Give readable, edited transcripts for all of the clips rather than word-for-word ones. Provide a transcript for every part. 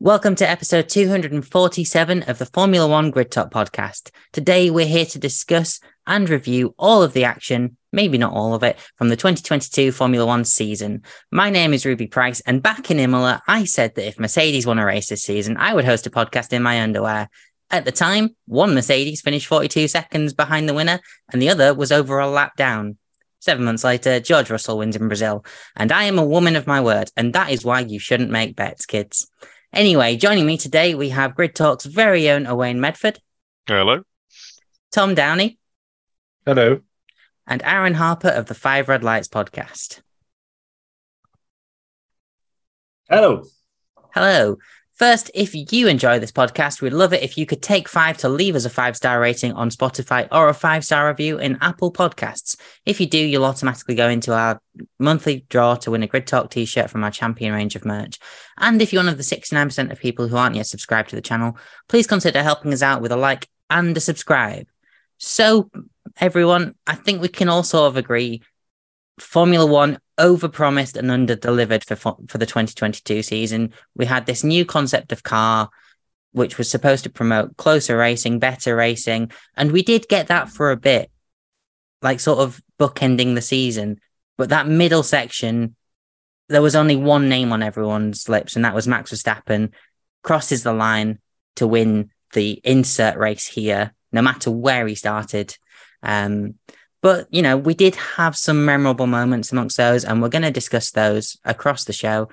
Welcome to episode 247 of the Formula One Grid Talk podcast. Today we're here to discuss and review all of the action, maybe not all of it, from the 2022 Formula One season. My name is Ruby Price, and back in Imola, I said that if Mercedes won a race this season, I would host a podcast in my underwear. At the time, one Mercedes finished 42 seconds behind the winner, and the other was over a lap down. 7 months later, George Russell wins in Brazil, and I am a woman of my word, and that is why you shouldn't make bets, kids. Anyway, joining me today, we have Grid Talk's very own Owain Medford. Hello. Tom Downey. Hello. And Aaron Harper of the Five Red Lights podcast. Hello. Hello. First, if you enjoy this podcast, we'd love it if you could take 5 to leave us a 5-star rating on Spotify or a 5-star review in Apple Podcasts. If you do, you'll automatically go into our monthly draw to win a Grid Talk t-shirt from our champion range of merch. And if you're one of the 69% of people who aren't yet subscribed to the channel, please consider helping us out with a like and a subscribe. So, everyone, I think we can all sort of agree Formula One overpromised and under-delivered for the 2022 season. We had this new concept of car, which was supposed to promote closer racing, better racing, and we did get that for a bit, like sort of bookending the season. But that middle section, there was only one name on everyone's lips, and that was Max Verstappen crosses the line to win the insert race here, no matter where he started. But, you know, we did have some memorable moments amongst those, and we're going to discuss those across the show.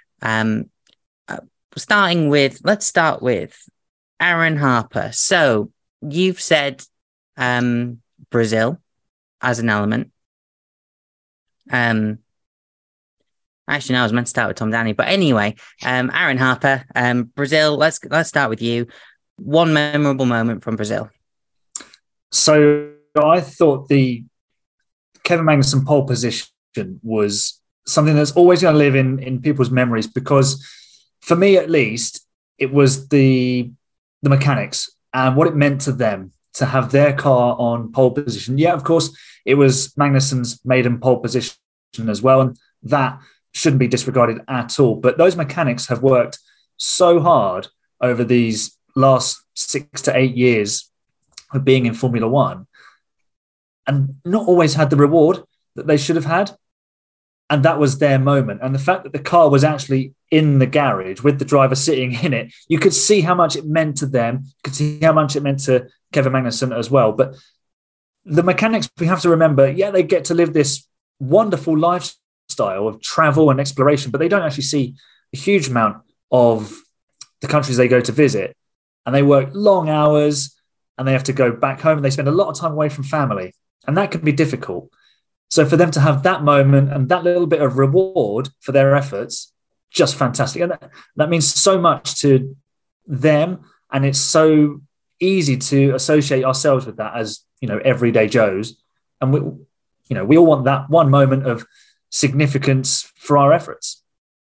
Let's start with Aaron Harper. So you've said Brazil as an element. Actually, no, I was meant to start with Tom Downey. But anyway, Aaron Harper, Brazil, let's start with you. One memorable moment from Brazil. So I thought the Kevin Magnussen pole position was something that's always going to live in people's memories, because for me, at least, it was the mechanics and what it meant to them to have their car on pole position. Yeah, of course, it was Magnussen's maiden pole position as well, and that shouldn't be disregarded at all. But those mechanics have worked so hard over these last 6 to 8 years of being in Formula One, and not always had the reward that they should have had. And that was their moment. And the fact that the car was actually in the garage with the driver sitting in it, you could see how much it meant to them. You could see how much it meant to Kevin Magnussen as well. But the mechanics, we have to remember, yeah, they get to live this wonderful lifestyle of travel and exploration, but they don't actually see a huge amount of the countries they go to visit. And they work long hours, and they have to go back home, and they spend a lot of time away from family. And that can be difficult. So for them to have that moment and that little bit of reward for their efforts, just fantastic. And that means so much to them. And it's so easy to associate ourselves with that as, you know, everyday Joes. And we all want that one moment of significance for our efforts.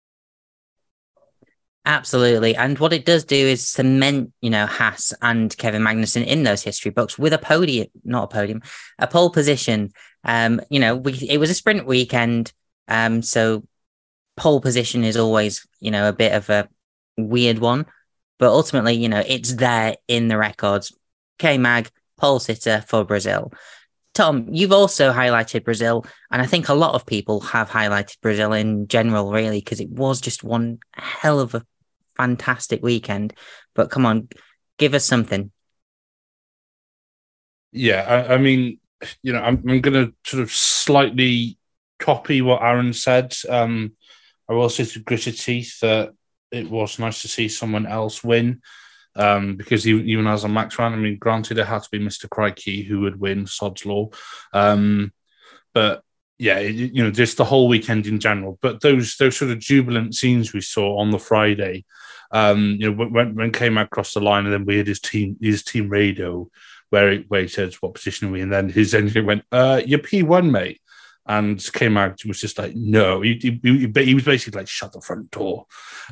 Absolutely. And what it does do is cement, Haas and Kevin Magnussen in those history books with a pole position. It was a sprint weekend. So pole position is always, a bit of a weird one, but ultimately, it's there in the records. K-Mag, pole sitter for Brazil. Tom, you've also highlighted Brazil, and I think a lot of people have highlighted Brazil in general, really, because it was just one hell of a fantastic weekend. But come on, give us something. Yeah, I mean, I'm going to sort of slightly copy what Aaron said. I will say to gritted teeth that it was nice to see someone else win. Because even as a Max fan, I mean, granted, it had to be Mr. Crikey who would win, sod's law. But yeah, just the whole weekend in general. But those sort of jubilant scenes we saw on the Friday, when K-Mag crossed the line, and then we had his team radio where he says, "What position are we?" And then his engineer went, "You're P1, mate." And K-Mag was just like, "No." He was basically like, "Shut the front door."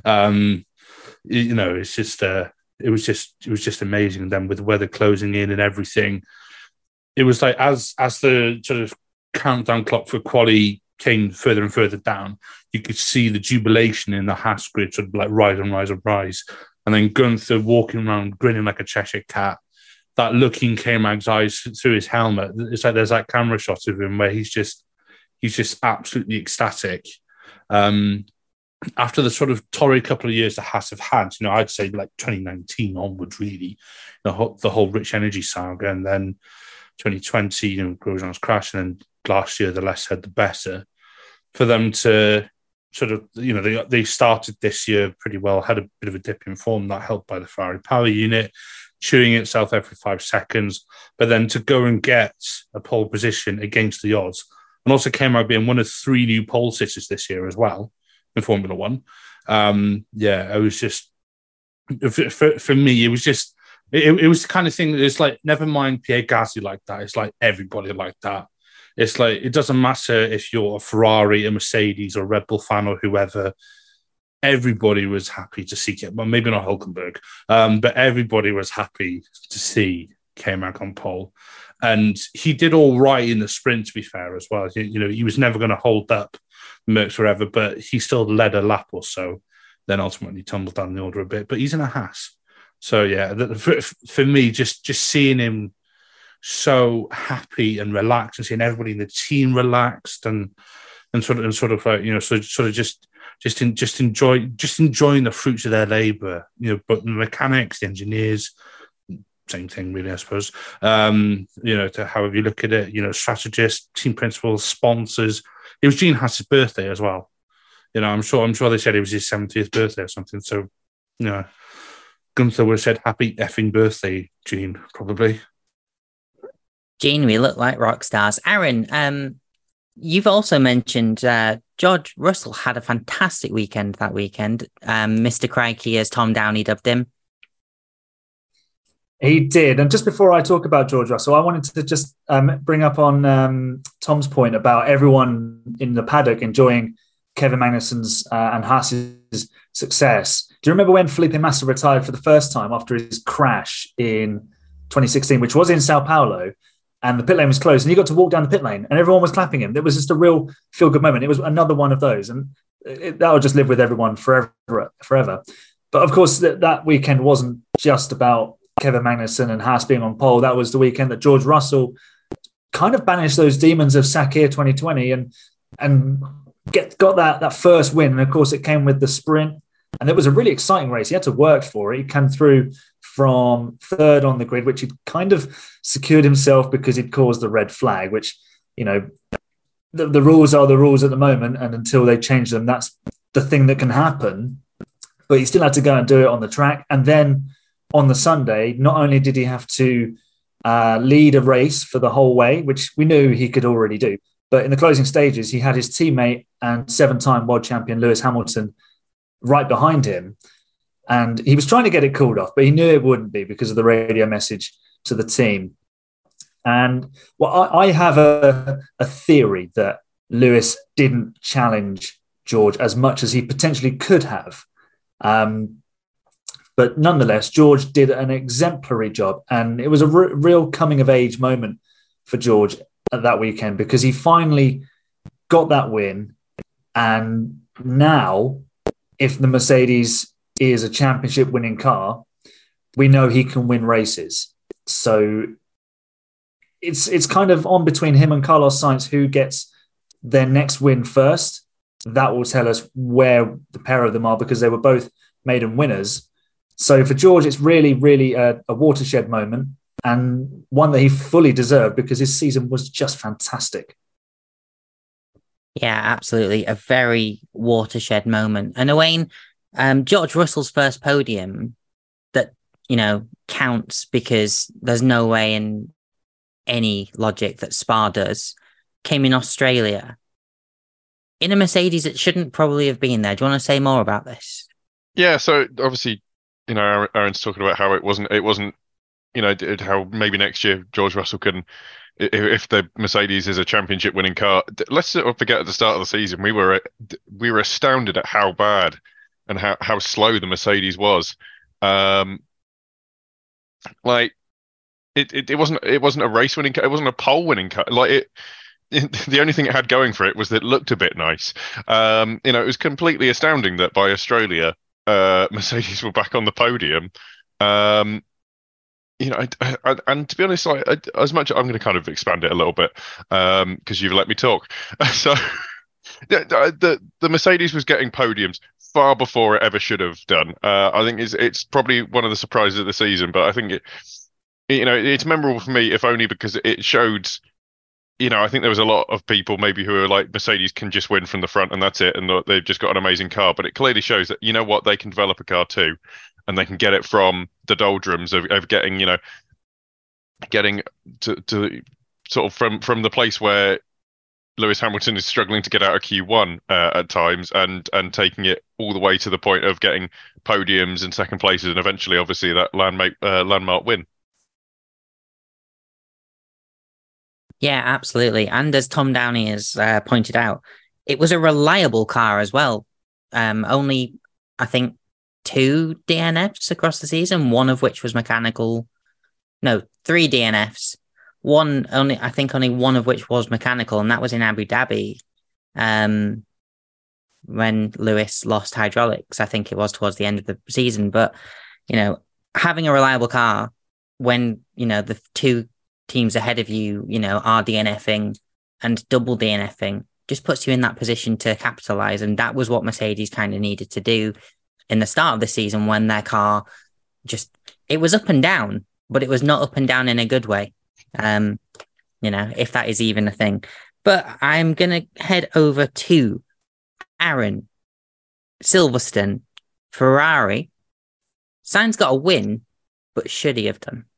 It's just. It was just amazing. And then with the weather closing in and everything, it was like as the sort of countdown clock for quali came further and further down, you could see the jubilation in the Haas grid sort of like rise and rise and rise. And then Gunther walking around grinning like a Cheshire cat, that look in K-Mag's eyes through his helmet. It's like there's that camera shot of him where he's just absolutely ecstatic. After the sort of torrid couple of years the Haas have had, I'd say like 2019 onwards, really, the whole Rich Energy saga, and then 2020, Grosjean's crash, and then last year, the less said, the better. For them to sort of, they started this year pretty well, had a bit of a dip in form, that helped by the Ferrari power unit, chewing itself every 5 seconds, but then to go and get a pole position against the odds, and also came out being one of 3 new pole sitters this year as well in Formula One. It was just, for me, it was just, it was the kind of thing that it's like, never mind Pierre Gasly like that, it's like everybody like that. It's like, it doesn't matter if you're a Ferrari, a Mercedes, or a Red Bull fan, or whoever. Everybody was happy to see it. Well, maybe not Hülkenberg, but everybody was happy to see K-Mag on pole. And he did all right in the sprint, to be fair, as well. He was never going to hold up Merckx forever, but he still led a lap or so, then ultimately tumbled down the order a bit. But he's in a Haas. So, yeah, for me, just seeing him so happy and relaxed, and seeing everybody in the team relaxed and sort of like, just enjoying the fruits of their labour, but the mechanics, the engineers, same thing really, I suppose. To however you look at it, strategists, team principals, sponsors. It was Gene Haas's birthday as well. I'm sure they said it was his 70th birthday or something. So, Gunther would have said happy effing birthday, Gene, probably. Gene, we look like rock stars. Aaron, you've also mentioned George Russell had a fantastic weekend that weekend. Mr. Crikey, as Tom Downey dubbed him. He did. And just before I talk about George Russell, I wanted to just bring up on Tom's point about everyone in the paddock enjoying Kevin Magnussen's and Haas's success. Do you remember when Felipe Massa retired for the first time after his crash in 2016, which was in Sao Paulo, and the pit lane was closed, and he got to walk down the pit lane and everyone was clapping him? It was just a real feel-good moment. It was another one of those, and that will just live with everyone forever. But of course, that weekend wasn't just about Kevin Magnussen and Haas being on pole. That was the weekend that George Russell kind of banished those demons of Sakir 2020 and got that first win. And of course, it came with the sprint, and it was a really exciting race. He had to work for it. He came through from third on the grid, which he'd kind of secured himself because he'd caused the red flag, which, the rules are the rules at the moment, and until they change them, that's the thing that can happen. But he still had to go and do it on the track. And then on the Sunday, not only did he have to lead a race for the whole way, which we knew he could already do, but in the closing stages, he had his teammate and 7-time world champion Lewis Hamilton right behind him. And he was trying to get it called off, but he knew it wouldn't be because of the radio message to the team. And I have a theory that Lewis didn't challenge George as much as he potentially could have. But nonetheless, George did an exemplary job. And it was a real coming-of-age moment for George at that weekend, because he finally got that win. And now, if the Mercedes is a championship-winning car, we know he can win races. So it's kind of on between him and Carlos Sainz who gets their next win first. That will tell us where the pair of them are, because they were both maiden winners. So for George, it's really, really a watershed moment, and one that he fully deserved because his season was just fantastic. Yeah, absolutely. A very watershed moment. And Owain, George Russell's first podium that, counts, because there's no way in any logic that Spa does, came in Australia. In a Mercedes, it shouldn't probably have been there. Do you want to say more about this? Yeah, so obviously, Aaron's talking about how it wasn't, how maybe next year George Russell can, if the Mercedes is a championship winning car. Let's not forget, at the start of the season, we were astounded at how bad and how slow the Mercedes was. It wasn't a race winning car. It wasn't a pole winning car. the only thing it had going for it was that it looked a bit nice. It was completely astounding that by Australia, Mercedes were back on the podium. And to be honest, as much I'm going to kind of expand it a little bit because you've let me talk. So the Mercedes was getting podiums far before it ever should have done. I think it's probably one of the surprises of the season, but I think it's memorable for me, if only because it showed. I think there was a lot of people maybe who are like, Mercedes can just win from the front and that's it, and they've just got an amazing car. But it clearly shows that, they can develop a car too, and they can get it from the doldrums of getting, getting to sort of from the place where Lewis Hamilton is struggling to get out of Q1 at times, and taking it all the way to the point of getting podiums and second places, and eventually, obviously, that landmark win. Yeah, absolutely. And as Tom Downey has pointed out, it was a reliable car as well. Only, I think, 2 DNFs across the season, one of which was mechanical. No, 3 DNFs. Only one of which was mechanical, and that was in Abu Dhabi, when Lewis lost hydraulics. I think it was towards the end of the season. But, having a reliable car when, the 2 teams ahead of you, are DNFing and double DNFing, just puts you in that position to capitalize. And that was what Mercedes kind of needed to do in the start of the season, when their car it was up and down, but it was not up and down in a good way. If that is even a thing. But I'm going to head over to Aaron Silverstone. Ferrari. Sainz got a win, but should he have done?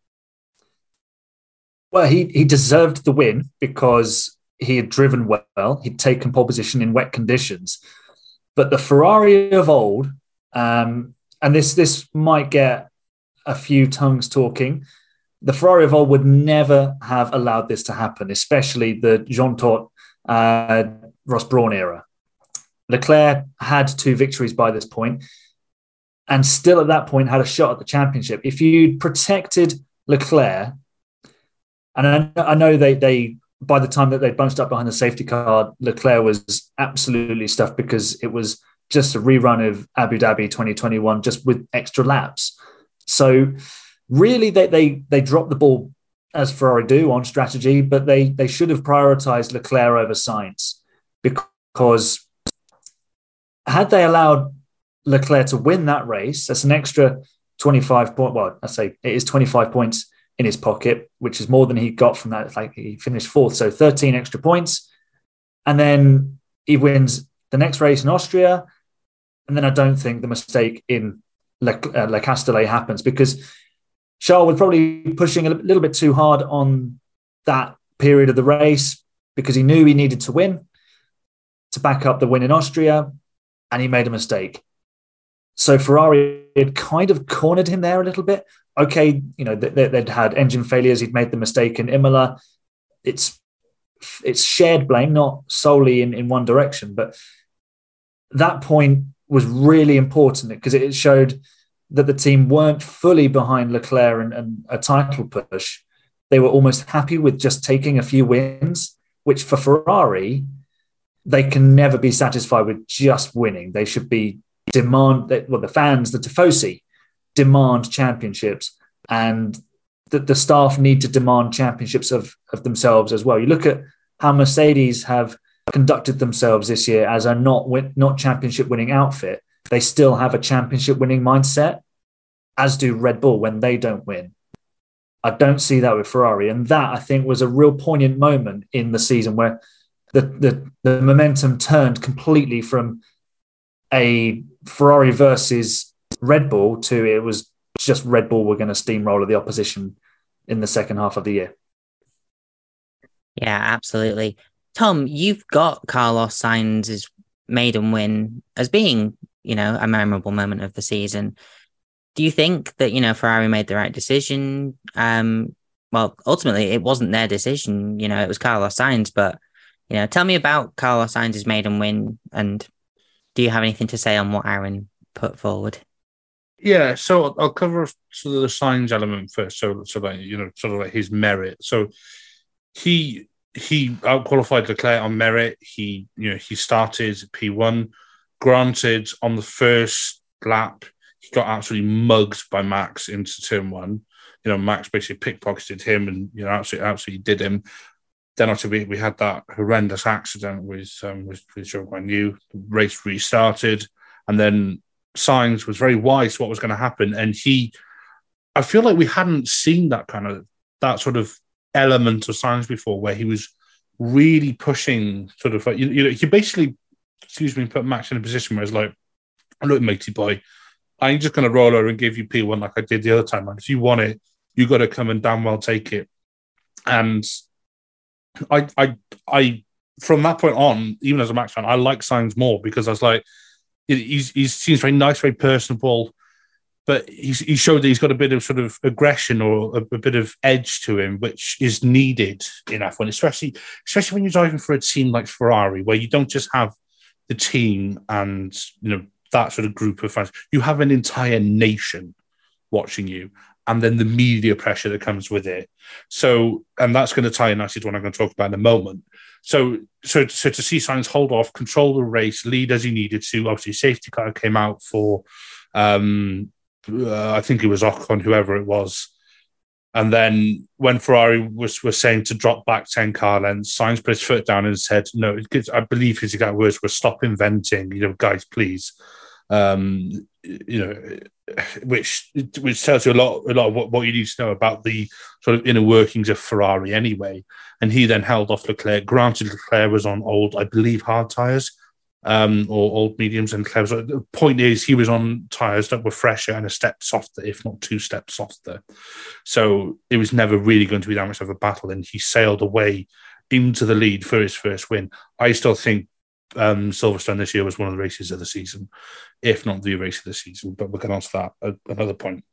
Well, he deserved the win because he had driven well. He'd taken pole position in wet conditions. But the Ferrari of old, and this might get a few tongues talking, the Ferrari of old would never have allowed this to happen, especially the Jean Todt, Ross Brawn era. Leclerc had 2 victories by this point, and still at that point had a shot at the championship. If you protected Leclerc, and I know they by the time that they bunched up behind the safety car, Leclerc was absolutely stuffed because it was just a rerun of Abu Dhabi 2021, just with extra laps. So really, they dropped the ball, as Ferrari do, on strategy, but they should have prioritized Leclerc over Sainz, because had they allowed Leclerc to win that race, that's an extra 25 points. Well, I say it is 25 points in his pocket, which is more than he got from that. Like, he finished 4th, so 13 extra points. And then he wins the next race in Austria. And then I don't think the mistake in Le Castellet happens, because Charles was probably pushing a little bit too hard on that period of the race, because he knew he needed to win to back up the win in Austria, and he made a mistake. So Ferrari had kind of cornered him there a little bit. Okay, they'd had engine failures. He'd made the mistake in Imola. It's shared blame, not solely in one direction. But that point was really important, because it showed that the team weren't fully behind Leclerc and a title push. They were almost happy with just taking a few wins, which for Ferrari, they can never be satisfied with just winning. They should be the fans, the Tifosi, demand championships, and the staff need to demand championships of themselves as well. You look at how Mercedes have conducted themselves this year as a not championship winning outfit. They still have a championship winning mindset, as do Red Bull when they don't win. I don't see that with Ferrari, and that, I think, was a real poignant moment in the season where the momentum turned completely from a Ferrari versus Red Bull to it was just Red Bull were going to steamroller the opposition in the second half of the year. Yeah, absolutely. Tom, you've got Carlos Sainz's maiden win as being, a memorable moment of the season. Do you think that, Ferrari made the right decision? Well, ultimately, it wasn't their decision. It was Carlos Sainz. But, tell me about Carlos Sainz's maiden win, and do you have anything to say on what Aaron put forward? Yeah, so I'll cover sort of the Sainz element first, so that sort of like his merit. So he he outqualified Leclerc on merit. He started P1. Granted, on the first lap, he got absolutely mugged by Max into turn 1. Max basically pickpocketed him and absolutely did him. Then after we had that horrendous accident with Zhou Guanyu, the race restarted, and then Sainz was very wise to what was going to happen, and I feel like we hadn't seen that sort of element of Sainz before, where he was really pushing, sort of like, he basically, put Max in a position where it's like, look, matey boy, I'm just going to roll over and give you P1 like I did the other time, man. If you want it, you got to come and damn well take it. And I from that point on, even as a Max fan, I like Sainz more, because I was like, he seems very nice, very personable, but he showed that he's got a bit of sort of aggression or a bit of edge to him, which is needed in F1, especially when you're driving for a team like Ferrari, where you don't just have the team and that sort of group of fans. You have an entire nation watching you, and then the media pressure that comes with it. So, and that's going to tie in nicely to what I'm going to talk about in a moment. So to see Sainz hold off, control the race, lead as he needed to. Obviously, safety car came out for, I think it was Ocon, whoever it was. And then when Ferrari was saying to drop back 10 car lengths, Sainz put his foot down and said, no, I believe his exact words were, stop inventing, guys, please. Which tells you a lot of what you need to know about the sort of inner workings of Ferrari anyway. And he then held off Leclerc. Granted, Leclerc was on old, I believe, hard tyres, or old mediums, and Leclerc was, the point is, he was on tyres that were fresher and a step softer, if not 2 steps softer. So it was never really going to be that much of a battle, and he sailed away into the lead for his first win. I still think Silverstone this year was one of the races of the season, if not the race of the season, but we'll get on to that at another point.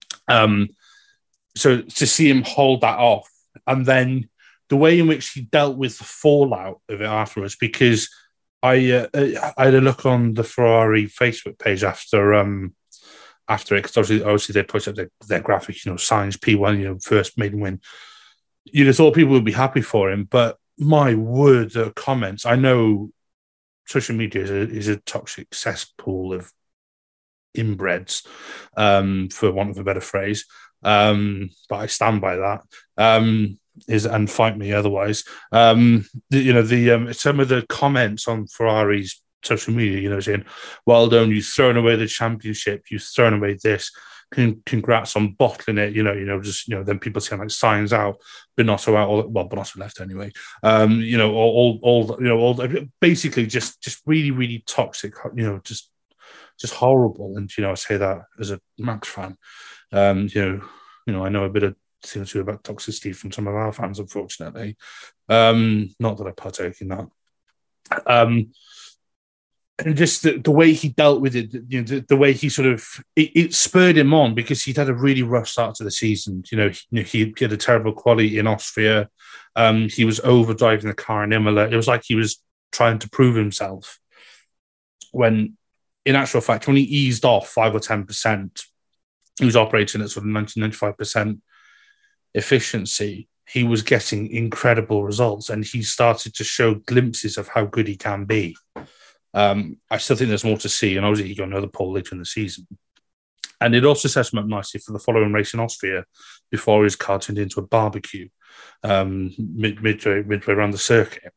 So to see him hold that off, and then the way in which he dealt with the fallout of it afterwards, because I had a look on the Ferrari Facebook page after it, because obviously they put up their graphic, Sainz P1, first maiden win. You'd have thought people would be happy for him, but my word, the comments, I know social media is a toxic cesspool of inbreds, for want of a better phrase. But I stand by that. And fight me otherwise. Some of the comments on Ferrari's social media, saying, well done, you've thrown away the championship, you've thrown away this. Congrats on bottling it, then people saying like Sainz out, Binotto out, Binotto left anyway. Basically just really, really toxic, just horrible. And I say that as a Max fan. I know a bit of thing or two about toxicity from some of our fans, unfortunately. Not that I partake in that. And just the way he dealt with it, the way he sort of it spurred him on, because he'd had a really rough start to the season. He had a terrible quality in Austria. He was overdriving the car in Imola. It was like he was trying to prove himself. When, in actual fact, when he eased off 5 or 10%, he was operating at sort of 95% efficiency. He was getting incredible results, and he started to show glimpses of how good he can be. I still think there's more to see, and obviously he got another pole later in the season. And it also sets him up nicely for the following race in Austria, before his car turned into a barbecue midway around the circuit.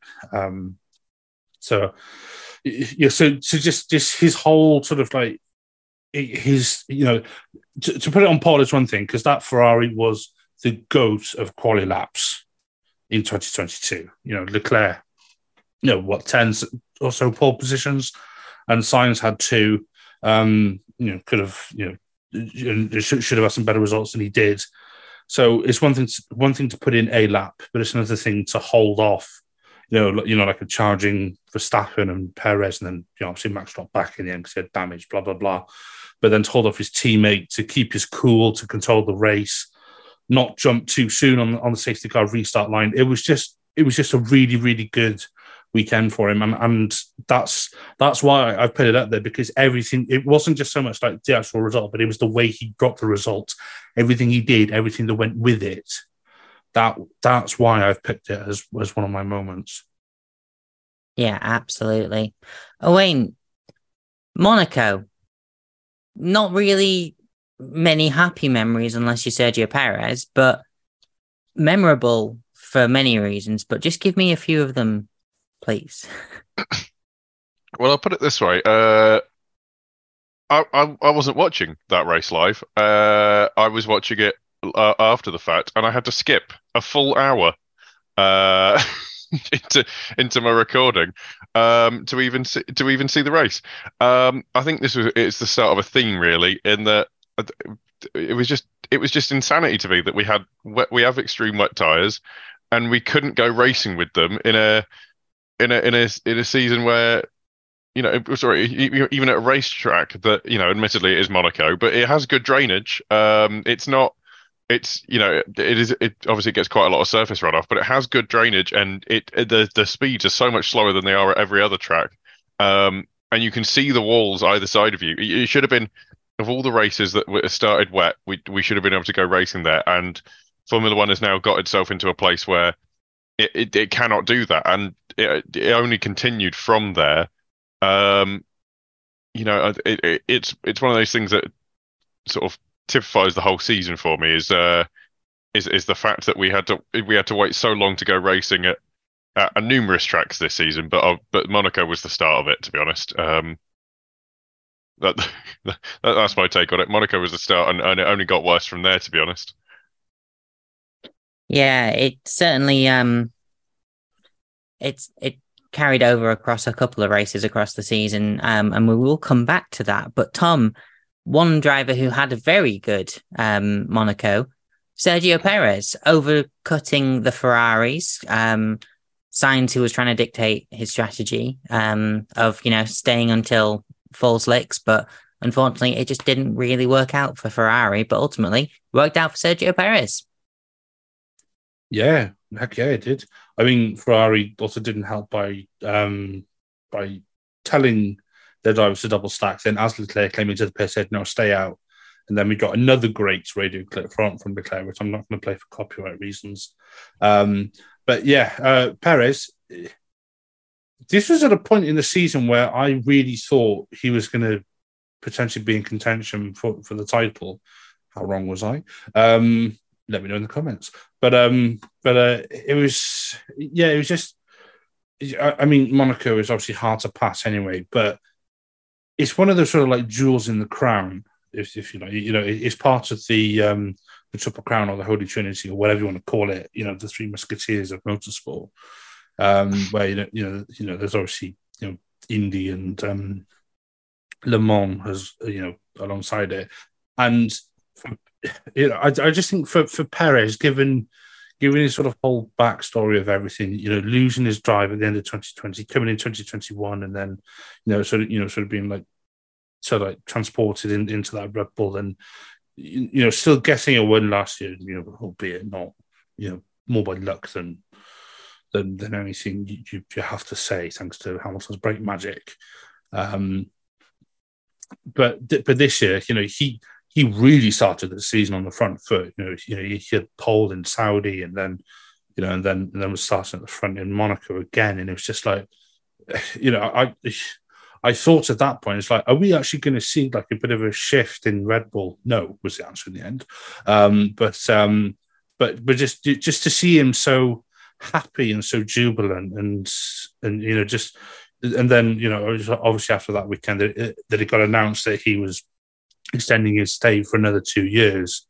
So just his whole sort of like his, to put it on par is one thing, because that Ferrari was the GOAT of quali laps in 2022. Leclerc, 10 or so pole positions, and Sainz had 2. Could have, should have had some better results than he did. So it's one thing to put in a lap, but it's another thing to hold off. Like a charging Verstappen and Perez, and then obviously Max dropped back in the end because he had damage, blah blah blah. But then to hold off his teammate, to keep his cool, to control the race, not jump too soon on the safety car restart line. It was just a really, really good weekend for him, and that's why I've put it up there, because everything, it wasn't just so much like the actual result, but it was the way he got the result, everything he did, everything that went with it that's why I've picked it as one of my moments. Yeah, absolutely. Owain, Monaco, not really many happy memories unless you're Sergio Perez, but memorable for many reasons. But just give me a few of them, please. Well, I'll put it this way. I wasn't watching that race live. I was watching it after the fact, and I had to skip a full hour into my recording to even see the race. I think it's the start of a theme, really, in that it was just insanity to me that we have extreme wet tires, and we couldn't go racing with them in a season where, you know, sorry, even at a racetrack that, you know, admittedly it is Monaco, but it has good drainage. It obviously gets quite a lot of surface runoff, but it has good drainage, and the speeds are so much slower than they are at every other track. And you can see the walls either side of you. It should have been, of all the races that started wet, we should have been able to go racing there. And Formula One has now got itself into a place where it cannot do that, and it only continued from there. It's one of those things that sort of typifies the whole season for me is the fact that we had to wait so long to go racing at numerous tracks this season, but Monaco was the start of it, to be honest. That's my take on it. Monaco was the start, and it only got worse from there, to be honest. Yeah, it certainly it carried over across a couple of races across the season, and we will come back to that. But Tom, one driver who had a very good Monaco, Sergio Perez, overcutting the Ferraris. Sainz, who was trying to dictate his strategy of, you know, staying until full slicks, but unfortunately it just didn't really work out for Ferrari, but ultimately worked out for Sergio Perez. Yeah, heck yeah, it did. I mean, Ferrari also didn't help by telling their drivers to double stack. Then as Leclerc came into the pit, said, no, stay out. And then we got another great radio clip from Leclerc, which I'm not going to play for copyright reasons. But yeah, Perez, this was at a point in the season where I really thought he was going to potentially be in contention for the title. How wrong was I? Let me know in the comments. But it was just, I mean, Monaco is obviously hard to pass anyway, but it's one of those sort of like jewels in the crown, if you know, it's part of the Triple Crown or the Holy Trinity or whatever you want to call it, you know, the Three Musketeers of motorsport, where you know, there's obviously, you know, Indy and Le Mans has, you know, alongside it, and you know, I just think for Perez, given his sort of whole backstory of everything, you know, losing his drive at the end of 2020, coming in 2021, and then, you know, sort of being like transported into that Red Bull, and, you know, still getting a win last year, you know, albeit not, you know, more by luck than anything you have to say, thanks to Hamilton's brake magic. But this year, you know, he really started the season on the front foot. You know, he had pole in Saudi, and then, you know, and then was starting at the front in Monaco again. And it was just like, you know, I thought at that point, it's like, are we actually going to see like a bit of a shift in Red Bull? No, was the answer in the end. But just to see him so happy and so jubilant, and you know, just, and then, you know, obviously after that weekend that it got announced that he was extending his stay for another 2 years.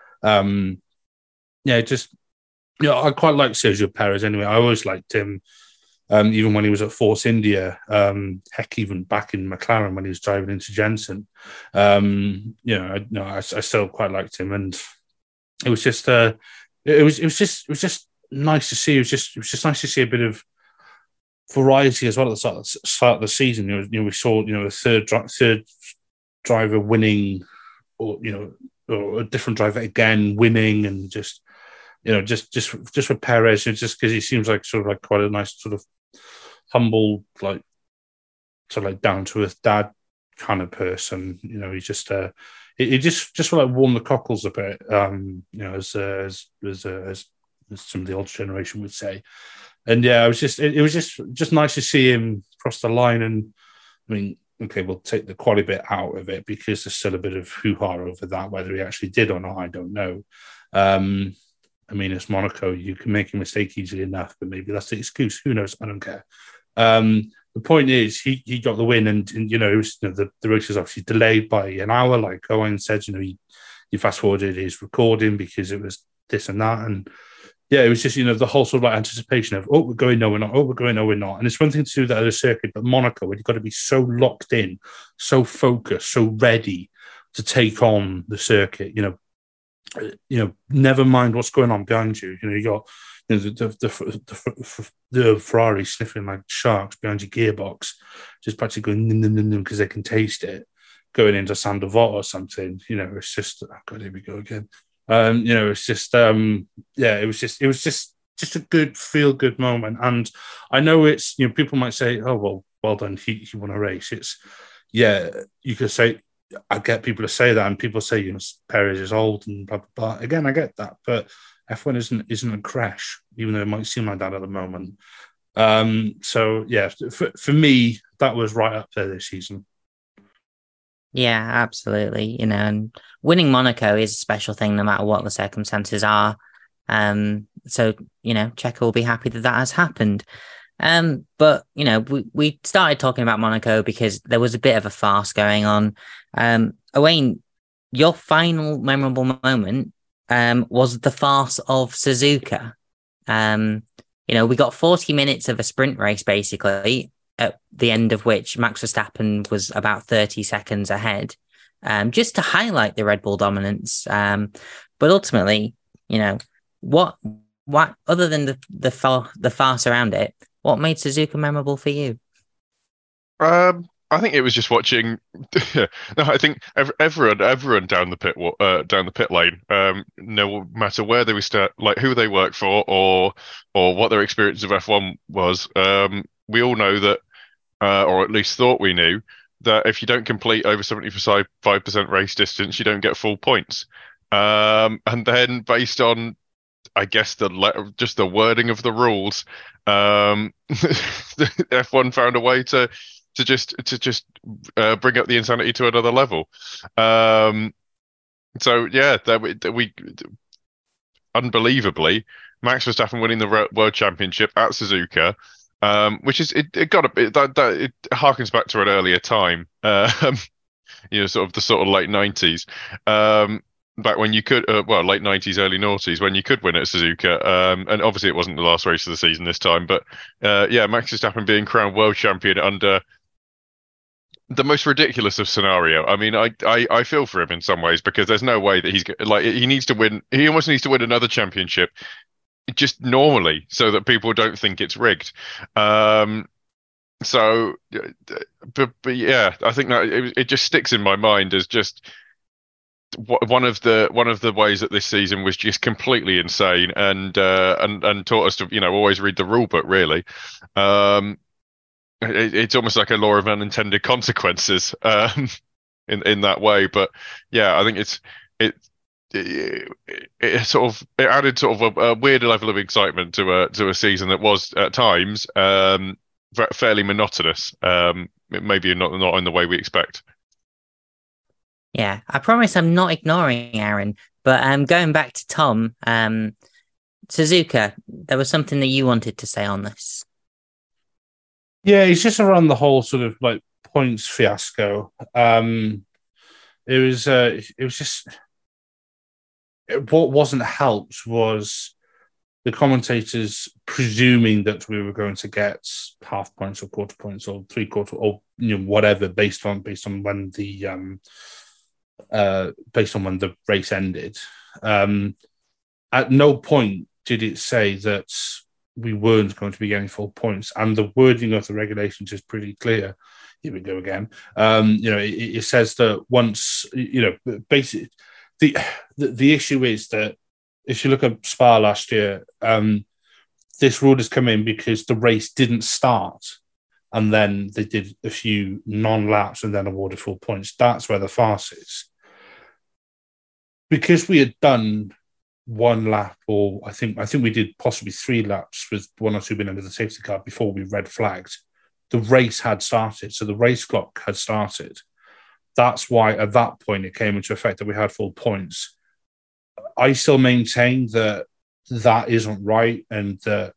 Just, you know, I quite like Sergio Perez anyway. I always liked him, even when he was at Force India, heck, even back in McLaren when he was driving into Jensen. You know, I still quite liked him, and it was just it was just nice to see. It was just nice to see a bit of variety as well at the start of the season. You know, we saw, you know, the third driver winning, or, you know, or a different driver again winning, and just, you know, just for Perez, just because he seems like sort of like quite a nice sort of humble, like sort of like down to earth dad kind of person. You know, he just it just like warmed the cockles a bit. You know, as as some of the older generation would say. And yeah, it was just nice to see him cross the line. And I mean, okay, we'll take the quality bit out of it because there's still a bit of hoo-ha over that, whether he actually did or not, I don't know. I mean, it's Monaco. You can make a mistake easily enough, but maybe that's the excuse. Who knows? I don't care. The point is, he got the win, and you know, it was, you know, the race was obviously delayed by an hour, like Owen said. You know, he fast forwarded his recording because it was this and that, and yeah, it was just, you know, the whole sort of like anticipation of, oh, we're going, no, we're not. Oh, we're going, no, we're not. And it's one thing to do that at a circuit, but Monaco, where you've got to be so locked in, so focused, so ready to take on the circuit. You know, never mind what's going on behind you. You know, you got, you know, the Ferrari sniffing like sharks behind your gearbox, just practically going because they can taste it. Going into Sandoval or something, you know, it's just, oh God, here we go again. You know, it's just, yeah, it was just a good feel good moment. And I know it's, you know, people might say, oh, well done, he won a race. It's, yeah, you could say, I get people to say that, and people say, you know, Perez is old and blah, blah, blah. Again, I get that, but F1 isn't a crash, even though it might seem like that at the moment. So yeah, for me, that was right up there this season. Yeah, absolutely. You know, and winning Monaco is a special thing no matter what the circumstances are. So, you know, Checo will be happy that has happened. But, you know, we started talking about Monaco because there was a bit of a farce going on. Owain, your final memorable moment was the farce of Suzuka. You know, we got 40 minutes of a sprint race, basically, at the end of which Max Verstappen was about 30 seconds ahead, just to highlight the Red Bull dominance. But ultimately, you know, what other than the farce around it, what made Suzuka memorable for you? I think it was just watching. No, I think everyone down the pit lane, no matter where they were like who they work for or what their experience of F1 was. We all know that, or at least thought we knew, that if you don't complete over 75% race distance, you don't get full points. And then based on, I guess, just the wording of the rules, F1 found a way to just bring up the insanity to another level. So yeah, we unbelievably, Max Verstappen winning the World Championship at Suzuka. Which is it harkens back to an earlier time, you know, sort of late 90s, back when you could, late 90s, early noughties, when you could win at Suzuka, and obviously it wasn't the last race of the season this time, but yeah, Max Verstappen being crowned world champion under the most ridiculous of scenario. I mean, I feel for him in some ways, because there's no way that he needs to win. He almost needs to win another championship just normally, so that people don't think it's rigged. So, but yeah, I think that it just sticks in my mind as just one of the ways that this season was just completely insane, and taught us to, you know, always read the rule book. Really, it's almost like a law of unintended consequences in that way. But yeah, I think it added sort of a weird level of excitement to a season that was at times fairly monotonous. Maybe not in the way we expect. Yeah, I promise I'm not ignoring Aaron, but going back to Tom, Suzuka, there was something that you wanted to say on this. Yeah, it's just around the whole sort of like points fiasco. It was just, what wasn't helped was the commentators presuming that we were going to get half points or quarter points or three-quarter or, you know, whatever based on when the race ended. At no point did it say that we weren't going to be getting full points, and the wording of the regulations is pretty clear. Here we go again. You know, it says that once, you know, basically the issue is that if you look at Spa last year, this rule has come in because the race didn't start, and then they did a few non-laps and then awarded full points. That's where the farce is. Because we had done one lap, or I think we did possibly 3 laps with 1 or 2 being under the safety car before we red flagged. The race had started, so the race clock had started. That's why at that point it came into effect that we had full points. I still maintain that isn't right, and that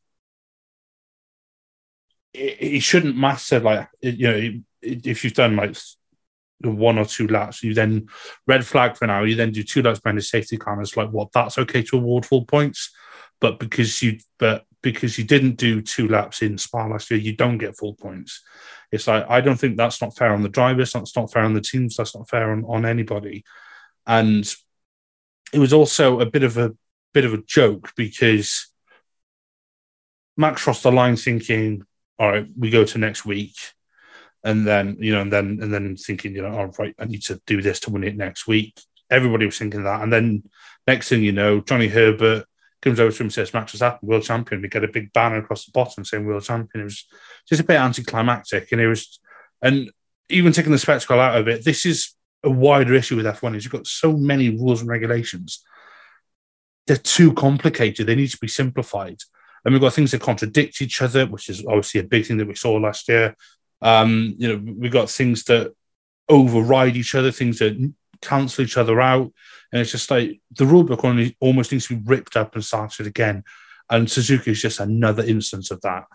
it shouldn't matter. Like, if you've done like 1 or 2 laps, you then red flag for now, you then do 2 laps behind the safety car, and it's like, well, that's okay to award full points, but because you didn't do 2 laps in Spa last year, you don't get full points. It's like, I don't think that's not fair on the drivers, that's not fair on the teams, that's not fair on anybody. And it was also a bit of a joke, because Max crossed the line thinking, all right, we go to next week. And then, and then thinking, all right, I need to do this to win it next week. Everybody was thinking that. And then next thing you know, Johnny Herbert comes over to him and says, Max Verstappen, world champion. We get a big banner across the bottom saying world champion. It was just a bit anticlimactic. And even taking the spectacle out of it, this is a wider issue with F1, is you've got so many rules and regulations. They're too complicated. They need to be simplified. And we've got things that contradict each other, which is obviously a big thing that we saw last year. We've got things that override each other, things that cancel each other out. And it's just like the rulebook almost needs to be ripped up and started again. And Suzuka is just another instance of that.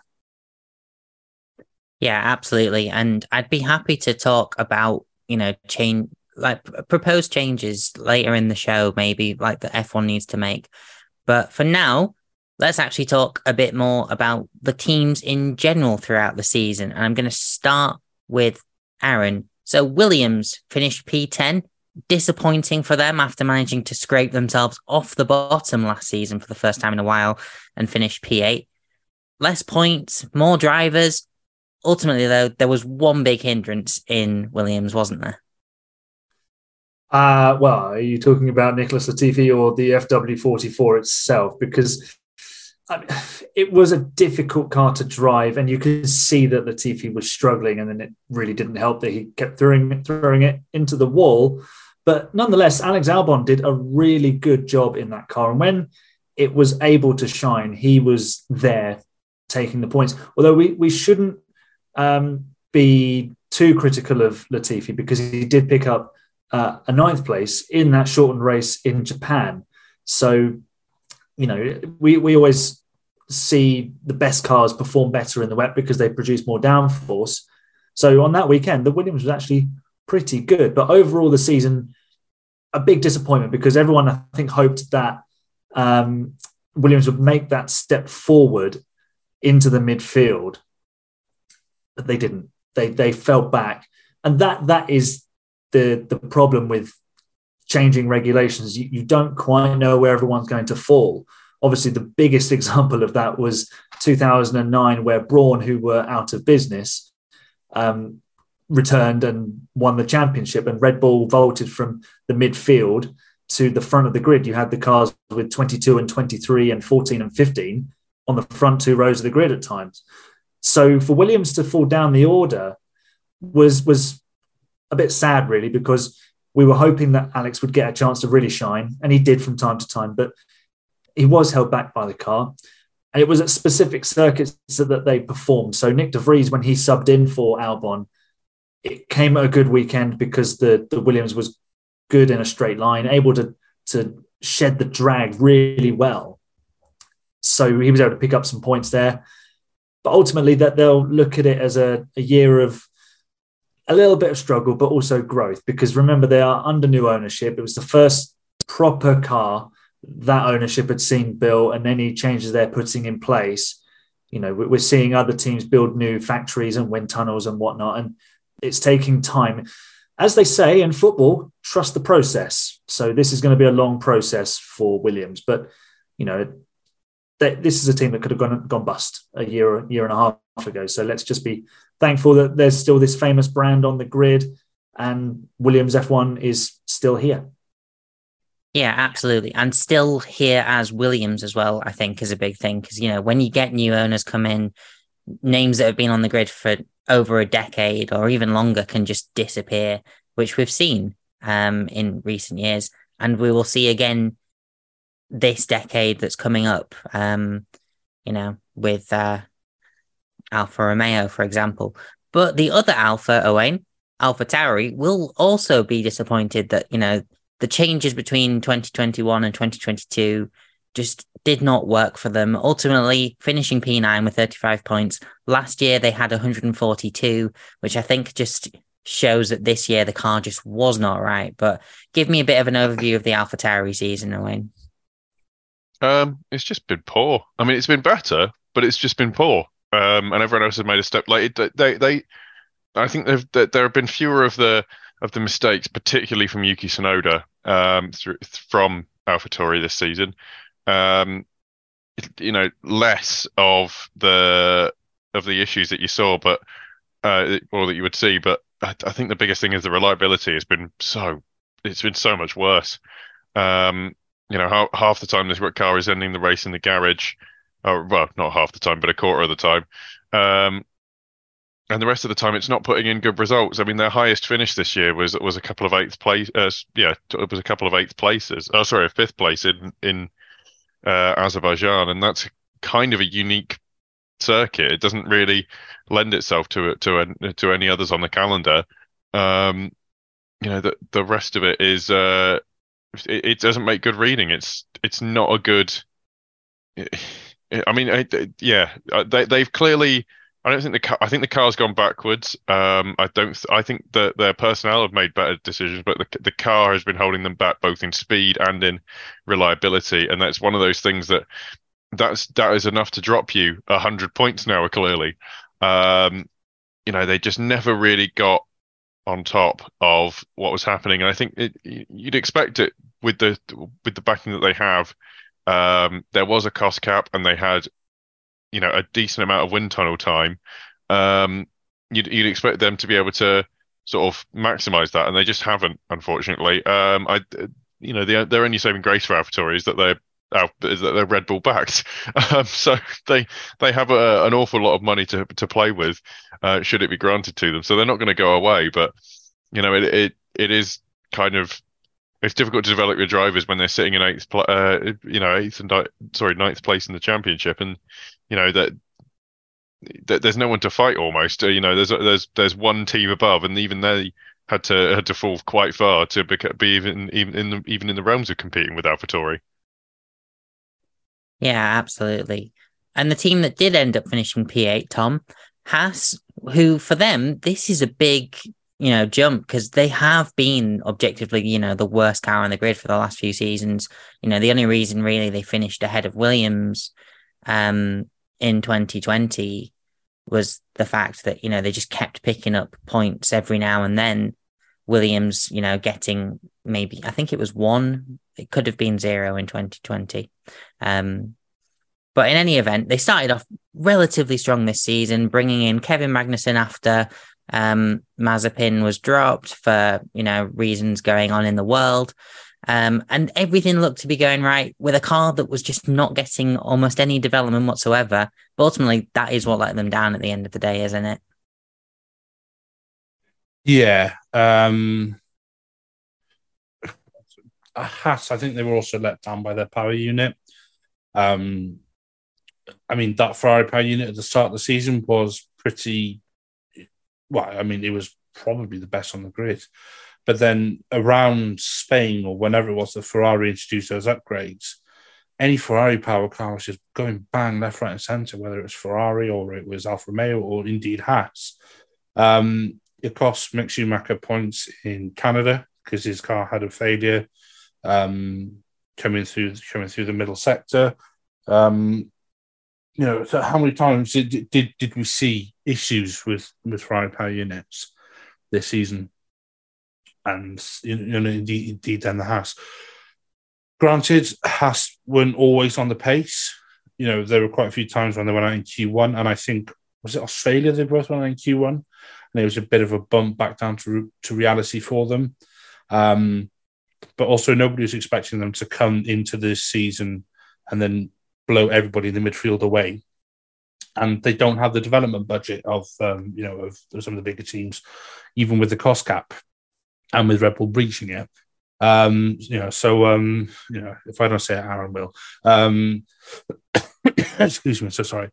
Yeah, absolutely. And I'd be happy to talk about, proposed changes later in the show, maybe like the F1 needs to make. But for now, let's actually talk a bit more about the teams in general throughout the season. And I'm going to start with Aaron. So Williams finished P10. Disappointing for them after managing to scrape themselves off the bottom last season for the first time in a while and finish P8. Less points, more drivers. Ultimately, though, there was one big hindrance in Williams, wasn't there? Well, are you talking about Nicholas Latifi or the FW44 itself? Because it was a difficult car to drive, and you could see that Latifi was struggling, and then it really didn't help that he kept throwing it into the wall. But nonetheless, Alex Albon did a really good job in that car. And when it was able to shine, he was there taking the points. Although we shouldn't be too critical of Latifi, because he did pick up a 9th place in that shortened race in Japan. So, we always see the best cars perform better in the wet because they produce more downforce. So on that weekend, the Williams was actually pretty good. But overall, the season, a big disappointment, because everyone, I think, hoped that Williams would make that step forward into the midfield. But they didn't. They fell back. And that is the problem with changing regulations. You don't quite know where everyone's going to fall. Obviously, the biggest example of that was 2009, where Brawn, who were out of business, returned and won the championship, and Red Bull vaulted from the midfield to the front of the grid. You had the cars with 22 and 23 and 14 and 15 on the front 2 rows of the grid at times. So for Williams to fall down the order was a bit sad, really, because we were hoping that Alex would get a chance to really shine, and he did from time to time, but he was held back by the car. And it was at specific circuits that they performed. So Nick de Vries, when he subbed in for Albon, it came at a good weekend because the Williams was good in a straight line, able to shed the drag really well. So he was able to pick up some points there. But ultimately, that they'll look at it as a year of a little bit of struggle, but also growth. Because remember, they are under new ownership. It was the first proper car that ownership had seen built, and any changes they're putting in place. We're seeing other teams build new factories and wind tunnels and whatnot, and it's taking time. As they say in football, trust the process. So this is going to be a long process for Williams, but this is a team that could have gone bust a year and a half ago. So let's just be thankful that there's still this famous brand on the grid, and Williams F1 is still here. Yeah, absolutely. And still here as Williams as well, I think, is a big thing. Because, when you get new owners come in, names that have been on the grid for over a decade or even longer can just disappear, which we've seen in recent years. And we will see again this decade that's coming up. With Alfa Romeo, for example. But the other Alfa, Owain, AlphaTauri, will also be disappointed that, the changes between 2021 and 2022 just did not work for them. Ultimately, finishing P9 with 35 points. Last year, they had 142, which I think just shows that this year the car just was not right. But give me a bit of an overview of the AlphaTauri season, Owain. It's just been poor. I mean, it's been better, but it's just been poor. And everyone else has made a step. Like I think there have been fewer of the mistakes, particularly from Yuki Tsunoda, from AlphaTauri this season. Less of the issues that you saw, but or that you would see. But I think the biggest thing is the reliability has been so much worse. Half the time this car is ending the race in the garage. Well, not half the time, but a quarter of the time. And the rest of the time, it's not putting in good results. I mean, their highest finish this year was a couple of eighth place. It was a couple of eighth places. Oh, sorry, a fifth place in Azerbaijan, and that's kind of a unique circuit. It doesn't really lend itself to any others on the calendar. The rest of it is it doesn't make good reading. It's not a good. I mean, they've clearly. I think the car's gone backwards. I think that their personnel have made better decisions, but the car has been holding them back both in speed and in reliability, and that's one of those things that is enough to drop you 100 points now. Clearly, they just never really got on top of what was happening, and I think you'd expect it with the backing that they have. There was a cost cap, and they had a decent amount of wind tunnel time. You'd expect them to be able to sort of maximize that, and they just haven't, unfortunately. Their only saving grace for AlphaTauri is that they're Red Bull backed, so they have an awful lot of money to play with, should it be granted to them. So they're not going to go away, but it is kind of. It's difficult to develop your drivers when they're sitting in ninth place in the championship, and that there's no one to fight almost. There's one team above, and even they had to fall quite far to be even in the realms of competing with AlphaTauri. Yeah, absolutely. And the team that did end up finishing P8, Tom, Haas, who for them this is a big jump, because they have been objectively, the worst car on the grid for the last few seasons. The only reason really they finished ahead of Williams in 2020 was the fact that, they just kept picking up points every now and then. Williams, getting maybe, I think it was 1, it could have been 0 in 2020. But in any event, they started off relatively strong this season, bringing in Kevin Magnussen after Mazepin was dropped for reasons going on in the world, and everything looked to be going right with a car that was just not getting almost any development whatsoever. But ultimately, that is what let them down at the end of the day, isn't it? Yeah. Haas, I think they were also let down by their power unit. I mean, that Ferrari power unit at the start of the season was pretty. Well, I mean, it was probably the best on the grid. But then around Spain or whenever it was that Ferrari introduced those upgrades, any Ferrari power car was just going bang left, right, and centre, whether it was Ferrari or it was Alfa Romeo or indeed Haas. It cost Mick Schumacher points in Canada because his car had a failure coming through the middle sector. So how many times did we see issues with Ferrari power units this season? And indeed then the Haas. Granted, Haas weren't always on the pace. There were quite a few times when they went out in Q1, and I think, was it Australia they both went out in Q1? And it was a bit of a bump back down to reality for them. But also nobody was expecting them to come into this season and then blow everybody in the midfield away, and they don't have the development budget of some of the bigger teams, even with the cost cap and with Red Bull breaching it. If I don't say it, Aaron will. Excuse me, so sorry.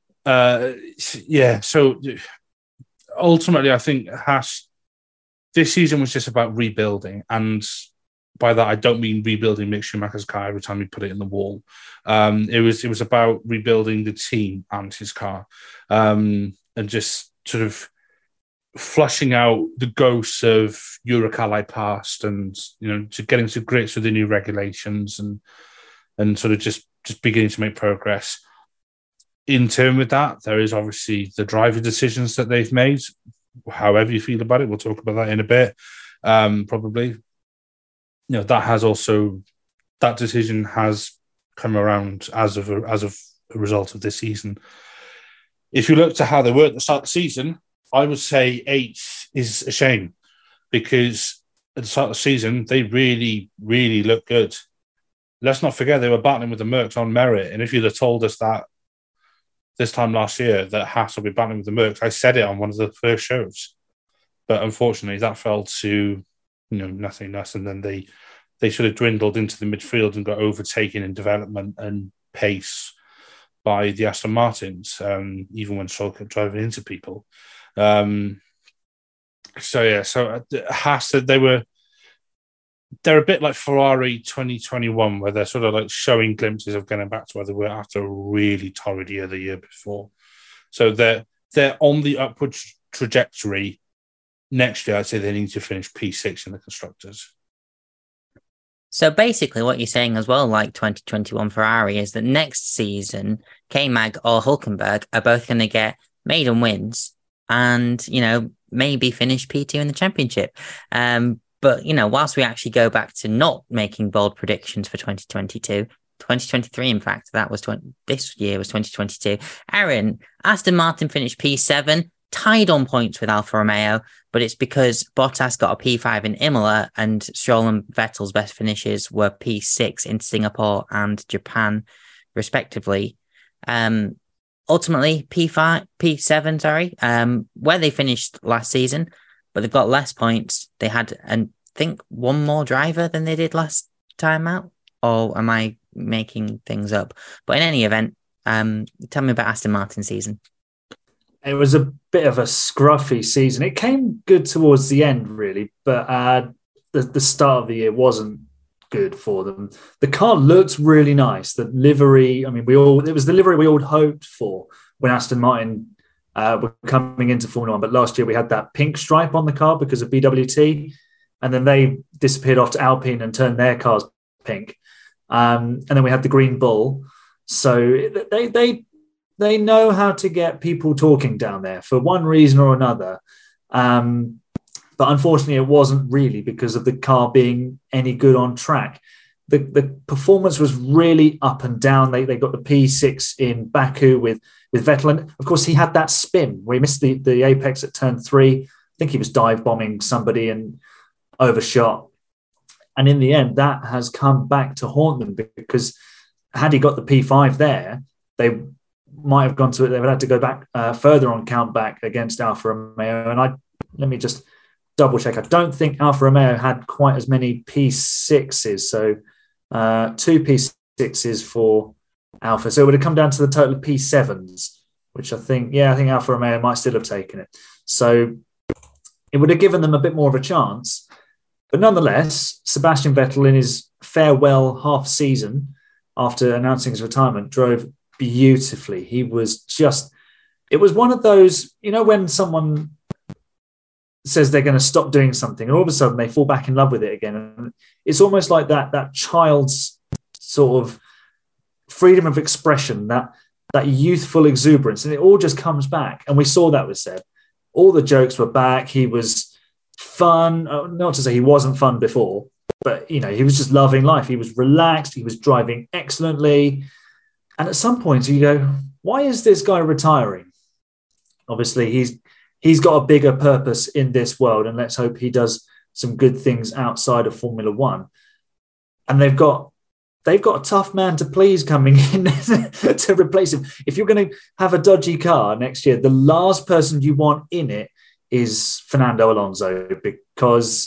So ultimately, I think Haas this season was just about rebuilding, and by that I don't mean rebuilding Mick Schumacher's car every time you put it in the wall. It was about rebuilding the team and his car, and just sort of flushing out the ghosts of Uralkali past, and to getting to grips with the new regulations, and sort of just beginning to make progress. In turn with that, there is obviously the driver decisions that they've made. However you feel about it, we'll talk about that in a bit. Probably, that decision has come around as of a result of this season. If you look to how they were at the start of the season, I would say 8th is a shame, because at the start of the season they really, really looked good. Let's not forget they were battling with the Mercs on merit, and if you'd have told us that this time last year that Haas will be battling with the Mercs, I said it on one of the first shows, but unfortunately that fell to nothingness, and then they sort of dwindled into the midfield and got overtaken in development and pace by the Aston Martins, even when Stroll kept driving into people. So Haas, they're a bit like Ferrari 2021, where they're sort of like showing glimpses of getting back to where they were after a really torrid year the year before. So they're on the upward trajectory. Next year, I'd say they need to finish P6 in the constructors. So basically what you're saying as well, like 2021 Ferrari, is that next season, K-Mag or Hülkenberg are both going to get maiden wins and, maybe finish P2 in the championship. But, whilst we actually go back to not making bold predictions for 2022, 2023, in fact, this year was 2022. Aaron, Aston Martin finished P7, tied on points with Alfa Romeo, but it's because Bottas got a P5 in Imola and Stroll and Vettel's best finishes were P6 in Singapore and Japan, respectively. Ultimately, P7, where they finished last season, but they've got less points. They had, I think, one more driver than they did last time out. Or am I making things up? But in any event, tell me about Aston Martin season. It was a bit of a scruffy season. It came good towards the end, really, but the start of the year wasn't good for them. The car looked really nice. The livery, it was the livery we all hoped for when Aston Martin were coming into Formula 1. But last year we had that pink stripe on the car because of BWT, and then they disappeared off to Alpine and turned their cars pink. And then we had the green bull. So they know how to get people talking down there for one reason or another. But unfortunately, it wasn't really because of the car being any good on track. The performance was really up and down. They got the P6 in Baku with Vettel. And of course, he had that spin where he missed the apex at turn 3. I think he was dive bombing somebody and overshot. And in the end, that has come back to haunt them, because had he got the P5 there, they might have gone to it. They would have to go back further on count back against Alfa Romeo. And let me just double check. I don't think Alfa Romeo had quite as many P6s. So 2 P6s for Alfa. So it would have come down to the total of P7s, which I think Alfa Romeo might still have taken it. So it would have given them a bit more of a chance. But nonetheless, Sebastian Vettel, in his farewell half season after announcing his retirement, drove beautifully. It was one of those, when someone says they're going to stop doing something and all of a sudden they fall back in love with it again. And it's almost like that child's sort of freedom of expression, that youthful exuberance, and it all just comes back. And we saw that with Seb. All the jokes were back. He was fun. Not to say he wasn't fun before, but, he was just loving life. He was relaxed. He was driving excellently. And at some point you go, why is this guy retiring? Obviously, he's got a bigger purpose in this world, and let's hope he does some good things outside of Formula 1. And they've got a tough man to please coming in to replace him. If you're going to have a dodgy car next year, the last person you want in it is Fernando Alonso, because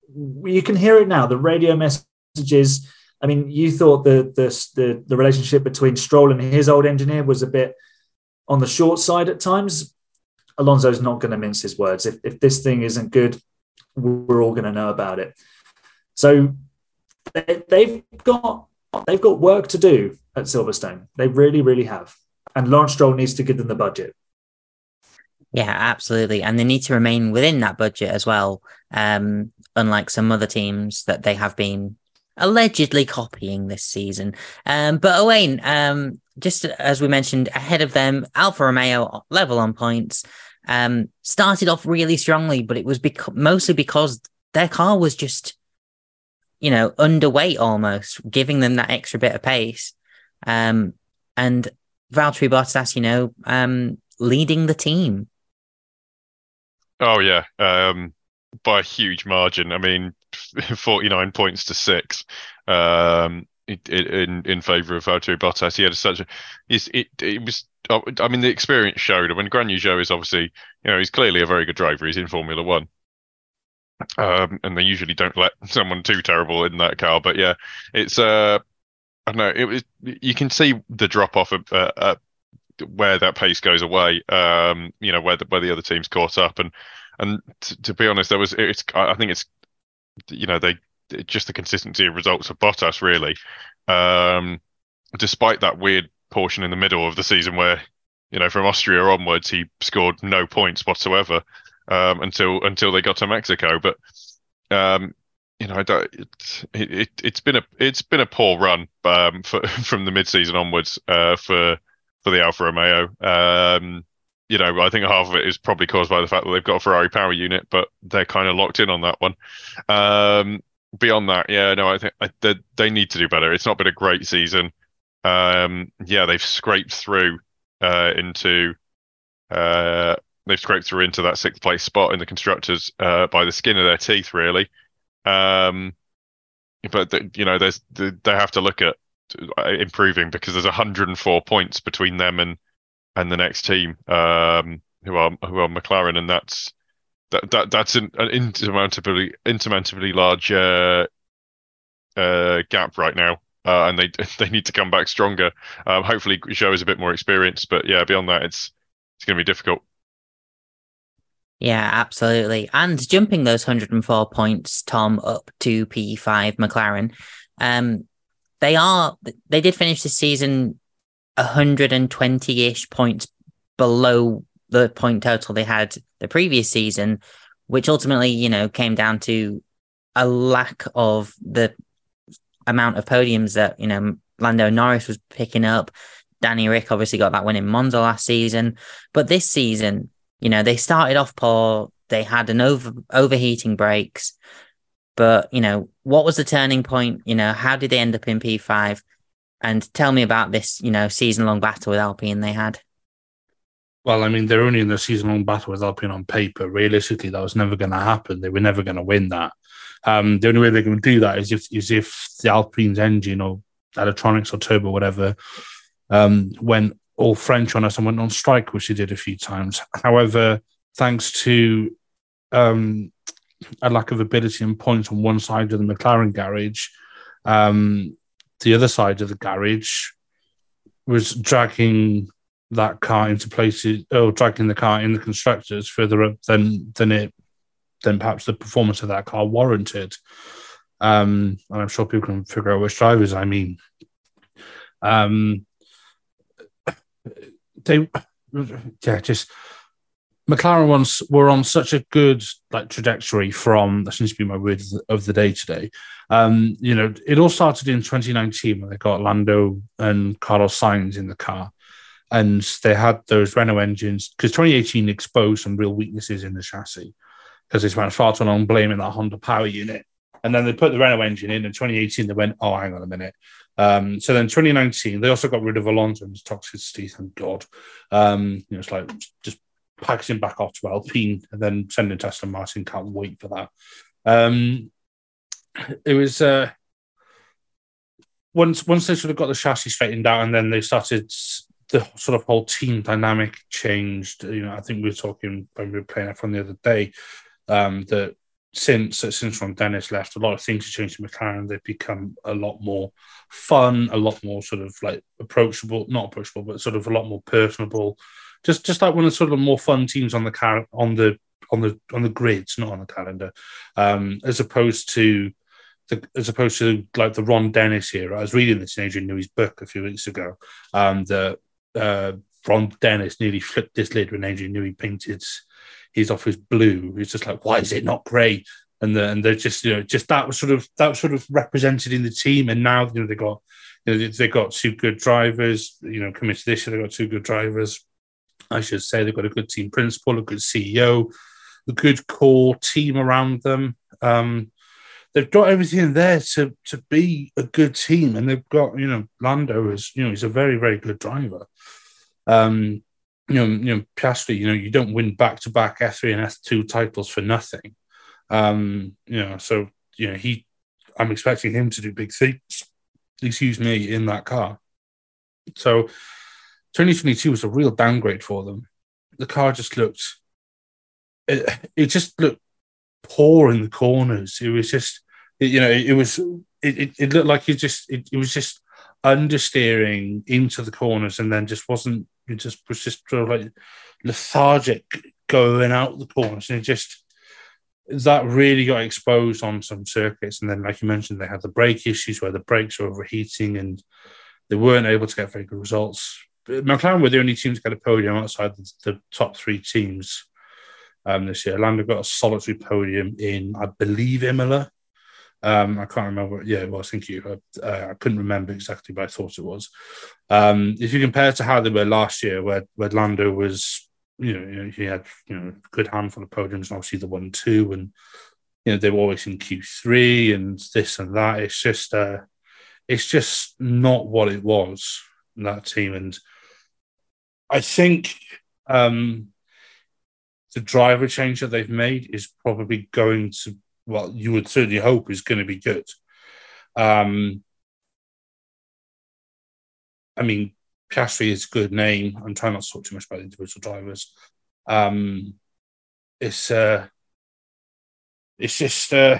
you can hear it now. The radio messages. I mean, you thought the relationship between Stroll and his old engineer was a bit on the short side at times. Alonso's not going to mince his words. If this thing isn't good, we're all going to know about it. So they've got work to do at Silverstone. They really, really have. And Lawrence Stroll needs to give them the budget. Yeah, absolutely. And they need to remain within that budget as well. Unlike some other teams that they have been allegedly copying this season. But Owain, just as we mentioned, ahead of them, Alfa Romeo level on points, started off really strongly, but it was mostly because their car was just, underweight almost, giving them that extra bit of pace. And Valtteri Bottas, leading the team. Oh, yeah. By a huge margin. I mean, 49 points to 6 in favour of Valtteri Bottas. He had it was. I mean, the experience showed. When Guan Yu Zhou is obviously, he's clearly a very good driver. He's in Formula One, and they usually don't let someone too terrible in that car. But yeah, it's I don't know. It was. You can see the drop off of where that pace goes away. Where the other teams caught up and to be honest, I think it's just the consistency of results of Bottas really. Despite that weird portion in the middle of the season where from Austria onwards he scored no points whatsoever until they got to Mexico. But it's been a poor run from the mid-season onwards for the Alfa Romeo. I think half of it is probably caused by the fact that they've got a Ferrari power unit, but they're kind of locked in on that one. Beyond that, I think they need to do better. It's not been a great season. They've scraped through into that 6th place spot in the constructors by the skin of their teeth, really. But they have to look at improving because there's 104 points between them and the next team, who are McLaren, and that's an insurmountably large gap right now, and they need to come back stronger. Hopefully, Zhou is a bit more experienced, but yeah, beyond that, it's going to be difficult. Yeah, absolutely. And jumping those 104 points, Tom, up to P5 McLaren, they did finish the season 120-ish points below the point total they had the previous season, which ultimately, came down to a lack of the amount of podiums that, Lando Norris was picking up. Danny Rick obviously got that win in Monza last season. But this season, they started off poor. They had an overheating brakes. But, what was the turning point? How did they end up in P5? And tell me about this, season-long battle with Alpine they had. Well, I mean, they're only in the season-long battle with Alpine on paper. Realistically, that was never going to happen. They were never going to win that. The only way they're going to do that is if the Alpine's engine or electronics or turbo, whatever, went all French on us and went on strike, which they did a few times. However, thanks to a lack of ability and points on one side of the McLaren garage, the other side of the garage was dragging that car into places, or dragging the car in the constructors further up than perhaps the performance of that car warranted. And I'm sure people can figure out which drivers I mean. McLaren were on such a good trajectory from, that seems to be my word of the day today. It all started in 2019 when they got Lando and Carlos Sainz in the car. And they had those Renault engines, because 2018 exposed some real weaknesses in the chassis, because they spent far too long blaming that Honda power unit. And then they put the Renault engine in 2018, they went, oh, hang on a minute. So then 2019, they also got rid of Alonso and his toxicity, thank God. It's like just packaging back off to Alpine and then sending to Aston Martin. Can't wait for that. It was once they sort of got the chassis straightened out, and then they started, the sort of whole team dynamic changed. I think we were talking when we were playing F1 the other day, that since Ron Dennis left, a lot of things have changed in McLaren. They've become a lot more fun, a lot more sort of like approachable, not approachable, but sort of a lot more personable. Just like one of the sort of more fun teams on the grids, not on the calendar, as opposed to like the Ron Dennis era. I was reading this in Adrian Newey's book a few weeks ago. That Ron Dennis nearly flipped his lid when Adrian Newey painted his office blue. It's just like, why is it not grey? And they're just that was sort of represented in the team. And now they got two good drivers. Coming to this year, they got two good drivers. I should say they've got a good team principal, a good CEO, a good core team around them. They've got everything there to be a good team, and they've got Lando is he's a very, very good driver. Piastri, you don't win back-to-back F3 and F2 titles for nothing. So I'm expecting him to do big things. In that car. So 2022 was a real downgrade for them. The car just looked. It just looked poor in the corners. It was just. It looked like it was just understeering into the corners, and then just wasn't. It just was just sort of like lethargic going out the corners, and that really got exposed on some circuits. And then, like you mentioned, they had the brake issues where the brakes were overheating, and they weren't able to get very good results. McLaren were the only team to get a podium outside the top three teams this year. Lando got a solitary podium in, I believe, Imola. I can't remember. Yeah, it was. Thank you. I couldn't remember exactly, but I thought it was. If you compare it to how they were last year, where Lando was, he had a good handful of podiums, and obviously the 1-2, and they were always in Q3 and this and that. It's just not what it was, that team. And I think the driver change that they've made is probably going to. Well, you would certainly hope is going to be good. Piastri is a good name. I'm trying not to talk too much about individual drivers. It's just, I'm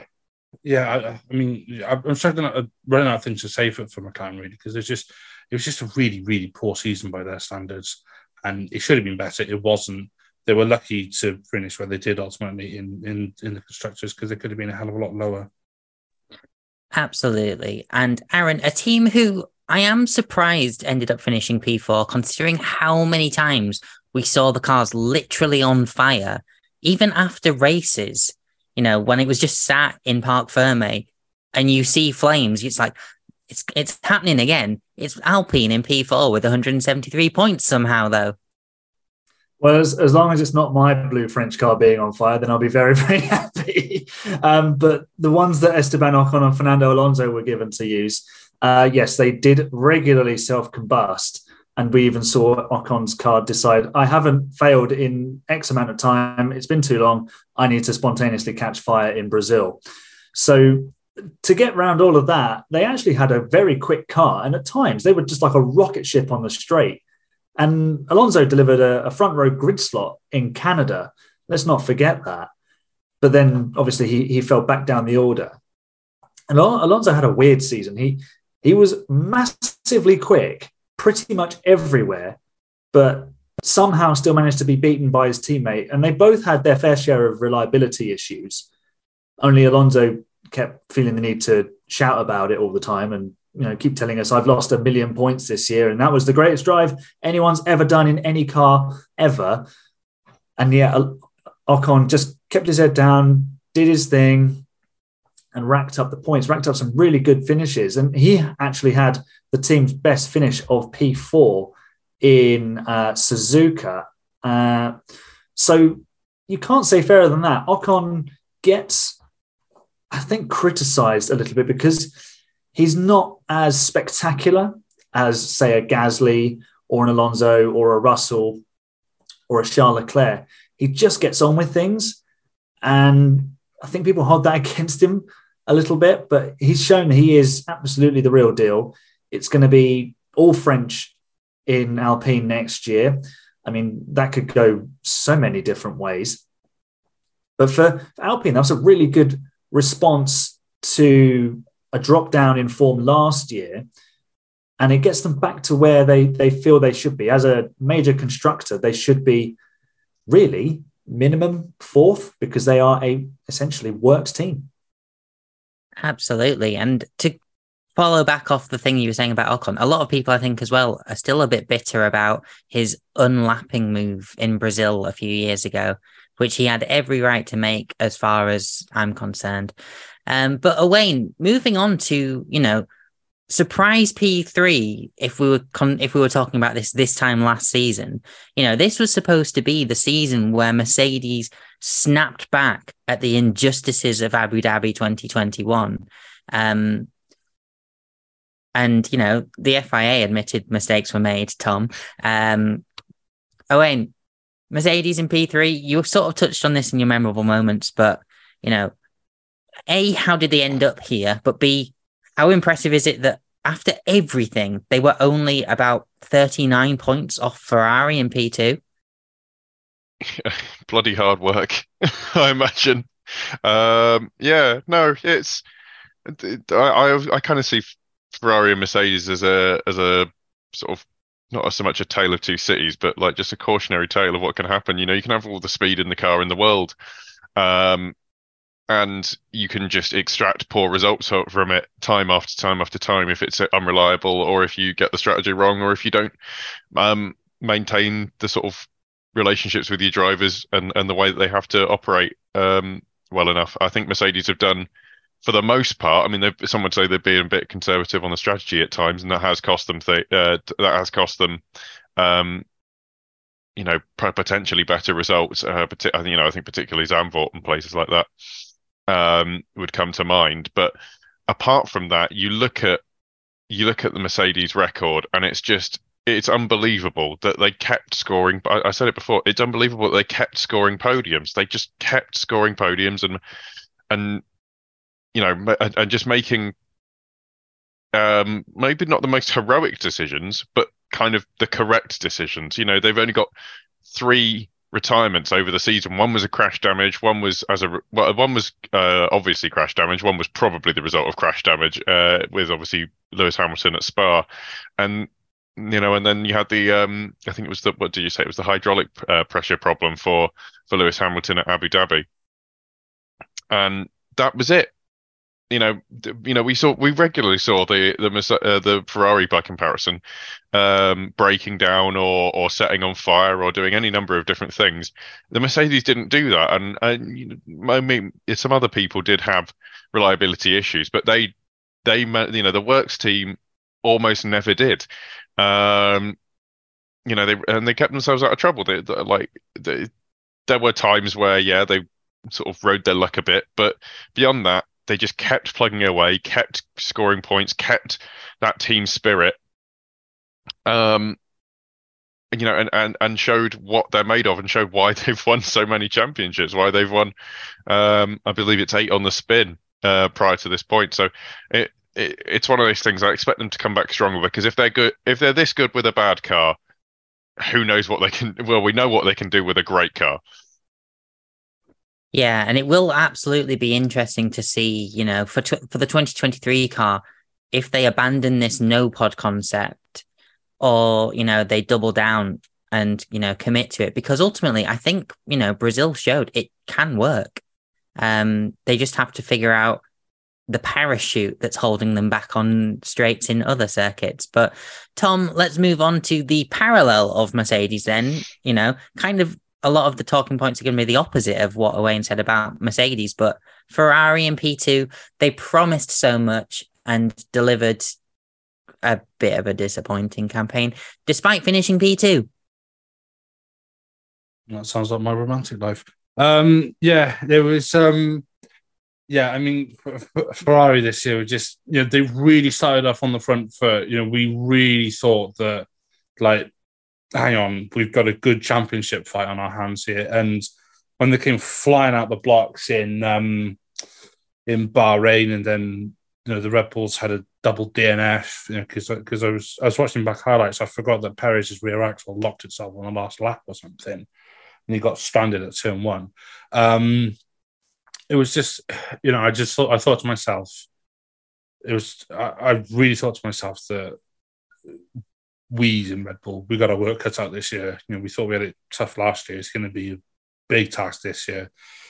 running out of things to say for McLaren, really, because it was just a really, really poor season by their standards, and it should have been better. It wasn't. They were lucky to finish where they did ultimately in the constructors, because they could have been a hell of a lot lower. Absolutely. And Aaron, a team who I am surprised ended up finishing P4, considering how many times we saw the cars literally on fire, even after races, when it was just sat in Parc Fermé and you see flames, it's like, it's happening again. It's Alpine in P4 with 173 points somehow, though. Well, as long as it's not my blue French car being on fire, then I'll be very, very happy. But the ones that Esteban Ocon and Fernando Alonso were given to use, yes, they did regularly self-combust. And we even saw Ocon's car decide, I haven't failed in X amount of time. It's been too long. I need to spontaneously catch fire in Brazil. So to get around all of that, they actually had a very quick car. And at times, they were just like a rocket ship on the straight. And Alonso delivered a front row grid slot in Canada. Let's not forget that. But then, obviously, he fell back down the order. And Alonso had a weird season. He was massively quick, pretty much everywhere, but somehow still managed to be beaten by his teammate. And they both had their fair share of reliability issues. Only Alonso kept feeling the need to shout about it all the time and keep telling us, I've lost 1 million points this year, and that was the greatest drive anyone's ever done in any car ever. And yeah, Ocon just kept his head down, did his thing, and racked up the points, racked up some really good finishes. And he actually had the team's best finish of P4 in Suzuka. So you can't say fairer than that. Ocon gets, I think, criticised a little bit because he's not as spectacular as, say, a Gasly or an Alonso or a Russell or a Charles Leclerc. He just gets on with things. And I think people hold that against him a little bit, but he's shown he is absolutely the real deal. It's going to be all French in Alpine next year. I mean, that could go so many different ways. But for Alpine, that was a really good response to a drop down in form last year. And it gets them back to where they feel they should be. As a major constructor, they should be really minimum fourth because they are a essentially works team. Absolutely. And to follow back off the thing you were saying about Ocon, a lot of people, I think, as well, are still a bit bitter about his unlapping move in Brazil a few years ago, which he had every right to make as far as I'm concerned. But Owain, moving on to, surprise P3, if we were talking about this time last season, this was supposed to be the season where Mercedes snapped back at the injustices of Abu Dhabi 2021. And, the FIA admitted mistakes were made, Tom. Owain, Mercedes in P3, you sort of touched on this in your memorable moments, but, A, how did they end up here? But B, how impressive is it that after everything, they were only about 39 points off Ferrari in P2? Bloody hard work, I imagine. It's I kind of see Ferrari and Mercedes as a sort of not so much a tale of two cities, but like just a cautionary tale of what can happen. You can have all the speed in the car in the world, and you can just extract poor results from it time after time after time if it's unreliable, or if you get the strategy wrong, or if you don't maintain the sort of relationships with your drivers and the way that they have to operate well enough. I think Mercedes have done, for the most part, I mean, some would say they're being a bit conservative on the strategy at times, and that has cost them potentially better results. I think particularly Zandvoort and places like that would come to mind. But apart from that, you look at the Mercedes record, and it's unbelievable that they kept scoring. I said it before, it's unbelievable that they kept scoring podiums. They just kept scoring podiums and just making maybe not the most heroic decisions, but kind of the correct decisions. They've only got 3 retirements over the season. One was a crash damage. One was obviously crash damage. One was probably the result of crash damage with obviously Lewis Hamilton at Spa, and then you had the I think it was what did you say? It was the hydraulic pressure problem for Lewis Hamilton at Abu Dhabi, and that was it. We regularly saw the Ferrari, by comparison, breaking down or setting on fire or doing any number of different things. The Mercedes didn't do that, and I mean, some other people did have reliability issues, but they the works team almost never did. They kept themselves out of trouble. There were times where they sort of rode their luck a bit, but beyond that, they just kept plugging away, kept scoring points, kept that team spirit, and showed what they're made of, and showed why they've won so many championships, why they've won, I believe it's 8 on the spin prior to this point. So it's one of those things. I expect them to come back stronger, because if they're this good with a bad car, who knows what they can? Well, we know what they can do with a great car. Yeah, and it will absolutely be interesting to see, for the 2023 car, if they abandon this no pod concept, or they double down and commit to it, because ultimately I think Brazil showed it can work. They just have to figure out the parachute that's holding them back on straights in other circuits. But Tom, let's move on to the parallel of Mercedes then. Kind of a lot of the talking points are going to be the opposite of what Owain said about Mercedes, but Ferrari in P2, they promised so much and delivered a bit of a disappointing campaign, despite finishing P2. That sounds like my romantic life. There was I mean, Ferrari this year were just, they really started off on the front foot. We really thought that, hang on, we've got a good championship fight on our hands here. And when they came flying out the blocks in Bahrain, and then the Red Bulls had a double DNF, because I was watching back highlights, I forgot that Perez's rear axle locked itself on the last lap or something, and he got stranded at turn 1. it was just, I thought to myself, I really thought to myself that we in Red Bull, we got our work cut out this year. We thought we had it tough last year. It's going to be a big task this year.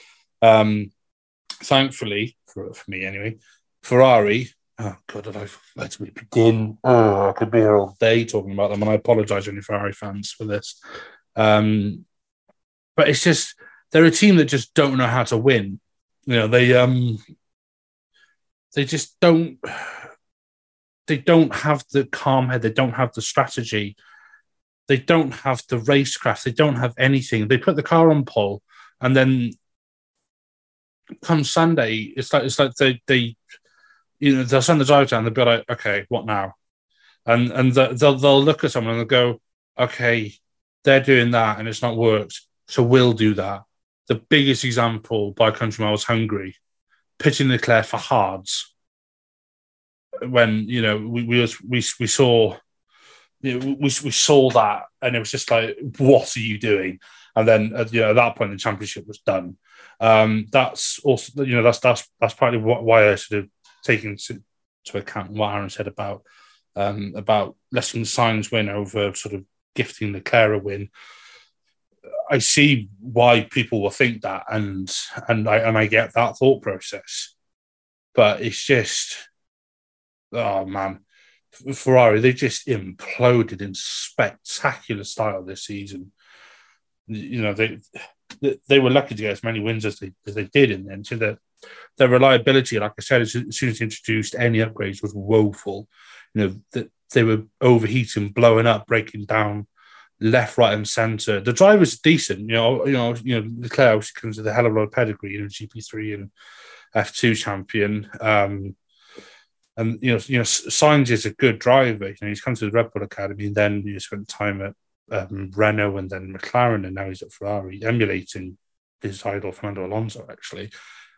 Thankfully, for me anyway, Ferrari, oh God, let me begin. Oh, I could be here all day talking about them, and I apologise to any Ferrari fans for this. But it's just, they're a team that just don't know how to win. They just don't. They don't have the calm head. They don't have the strategy. They don't have the racecraft. They don't have anything. They put the car on pole, and then come Sunday, it's like they they'll send the driver down. They'll be like, okay, what now? And they'll look at someone and they'll go, okay, they're doing that and it's not worked, so we'll do that. The biggest example by country mile was Hungary, pitching Leclerc for hards. When we saw that, and it was just like, what are you doing? And then at that point the championship was done. That's also that's partly why I sort of taken to account what Aaron said about letting Sainz win over sort of gifting Leclerc a win. I see why people will think that, and I get that thought process, but it's just, oh man, Ferrari, they just imploded in spectacular style this season. They were lucky to get as many wins as they did, and then so their reliability, like I said, as soon as they introduced any upgrades, was woeful. That they were overheating, blowing up, breaking down left, right, and centre. The driver's decent, Leclerc obviously comes with a hell of a lot of pedigree, GP3 and F2 champion. And Sainz is a good driver. He's come to the Red Bull Academy, and then he spent time at Renault and then McLaren, and now he's at Ferrari, emulating his idol Fernando Alonso, actually.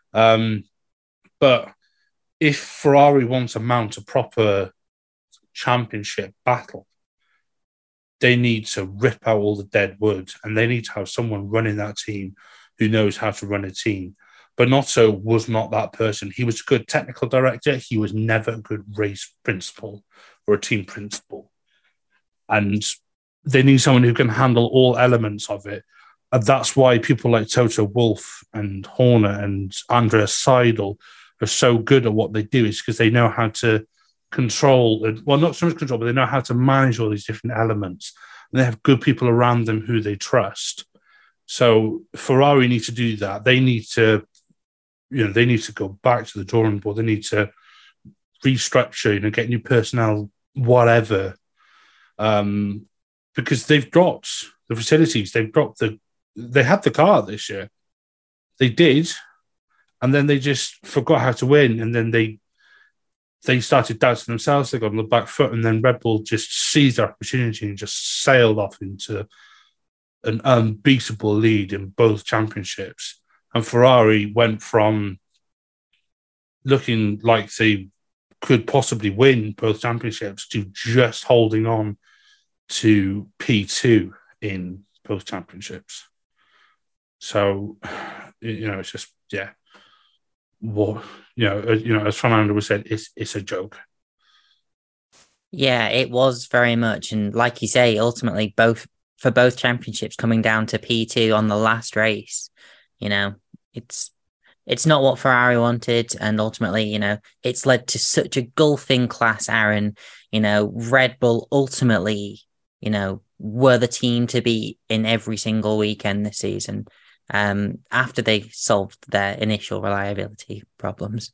But if Ferrari wants to mount a proper championship battle, they need to rip out all the dead wood, and they need to have someone running that team who knows how to run a team. Bonotto was not that person. He was a good technical director. He was never a good race principal or a team principal. And they need someone who can handle all elements of it. And that's why people like Toto Wolff and Horner and Andreas Seidel are so good at what they do, is because they know how to control, well, not so much control, but they know how to manage all these different elements. And they have good people around them who they trust. So Ferrari need to do that. They need to, they need to go back to the drawing board. They need to restructure, get new personnel, whatever. Because they've dropped the facilities. They had the car this year. They did. And then they just forgot how to win. And then they started doubting themselves. They got on the back foot. And then Red Bull just seized their opportunity and just sailed off into an unbeatable lead in both championships. And Ferrari went from looking like they could possibly win both championships to just holding on to P2 in both championships. So, it's just, yeah. Well, as Fernando was said, it's a joke. Yeah, it was very much. And like you say, ultimately, both championships coming down to P2 on the last race, it's not what Ferrari wanted. And ultimately, it's led to such a gulfing class, Aaron. Red Bull ultimately, were the team to beat in every single weekend this season, after they solved their initial reliability problems.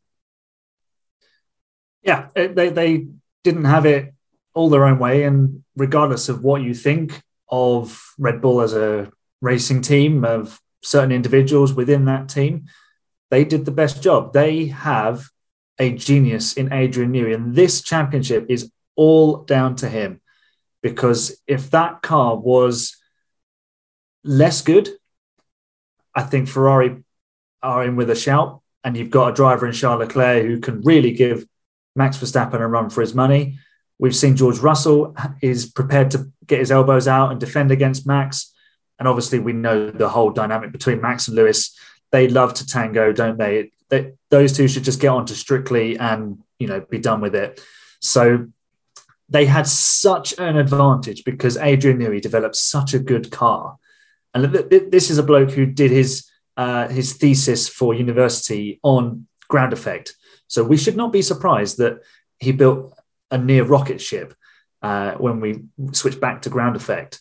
Yeah, they didn't have it all their own way. And regardless of what you think of Red Bull as a racing team, of certain individuals within that team, they did the best job. They have a genius in Adrian Newey, and this championship is all down to him. Because if that car was less good, I think Ferrari are in with a shout, and you've got a driver in Charles Leclerc who can really give Max Verstappen a run for his money. We've seen George Russell is prepared to get his elbows out and defend against Max. And obviously we know the whole dynamic between Max and Lewis. they love to tango, don't they? Those two should just get onto Strictly and, be done with it. So they had such an advantage because Adrian Newey developed such a good car. And this is a bloke who did his thesis for university on ground effect. So we should not be surprised that he built a near rocket ship when we switch back to ground effect.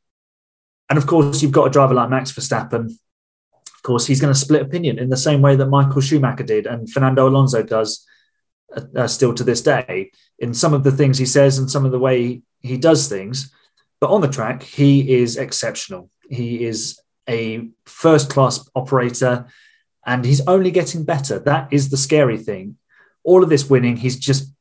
And of course, you've got a driver like Max Verstappen. Of course, he's going to split opinion in the same way that Michael Schumacher did and Fernando Alonso does still to this day in some of the things he says and some of the way he does things. But on the track, he is exceptional. He is a first-class operator, and he's only getting better. That is the scary thing. All of this winning, he's just...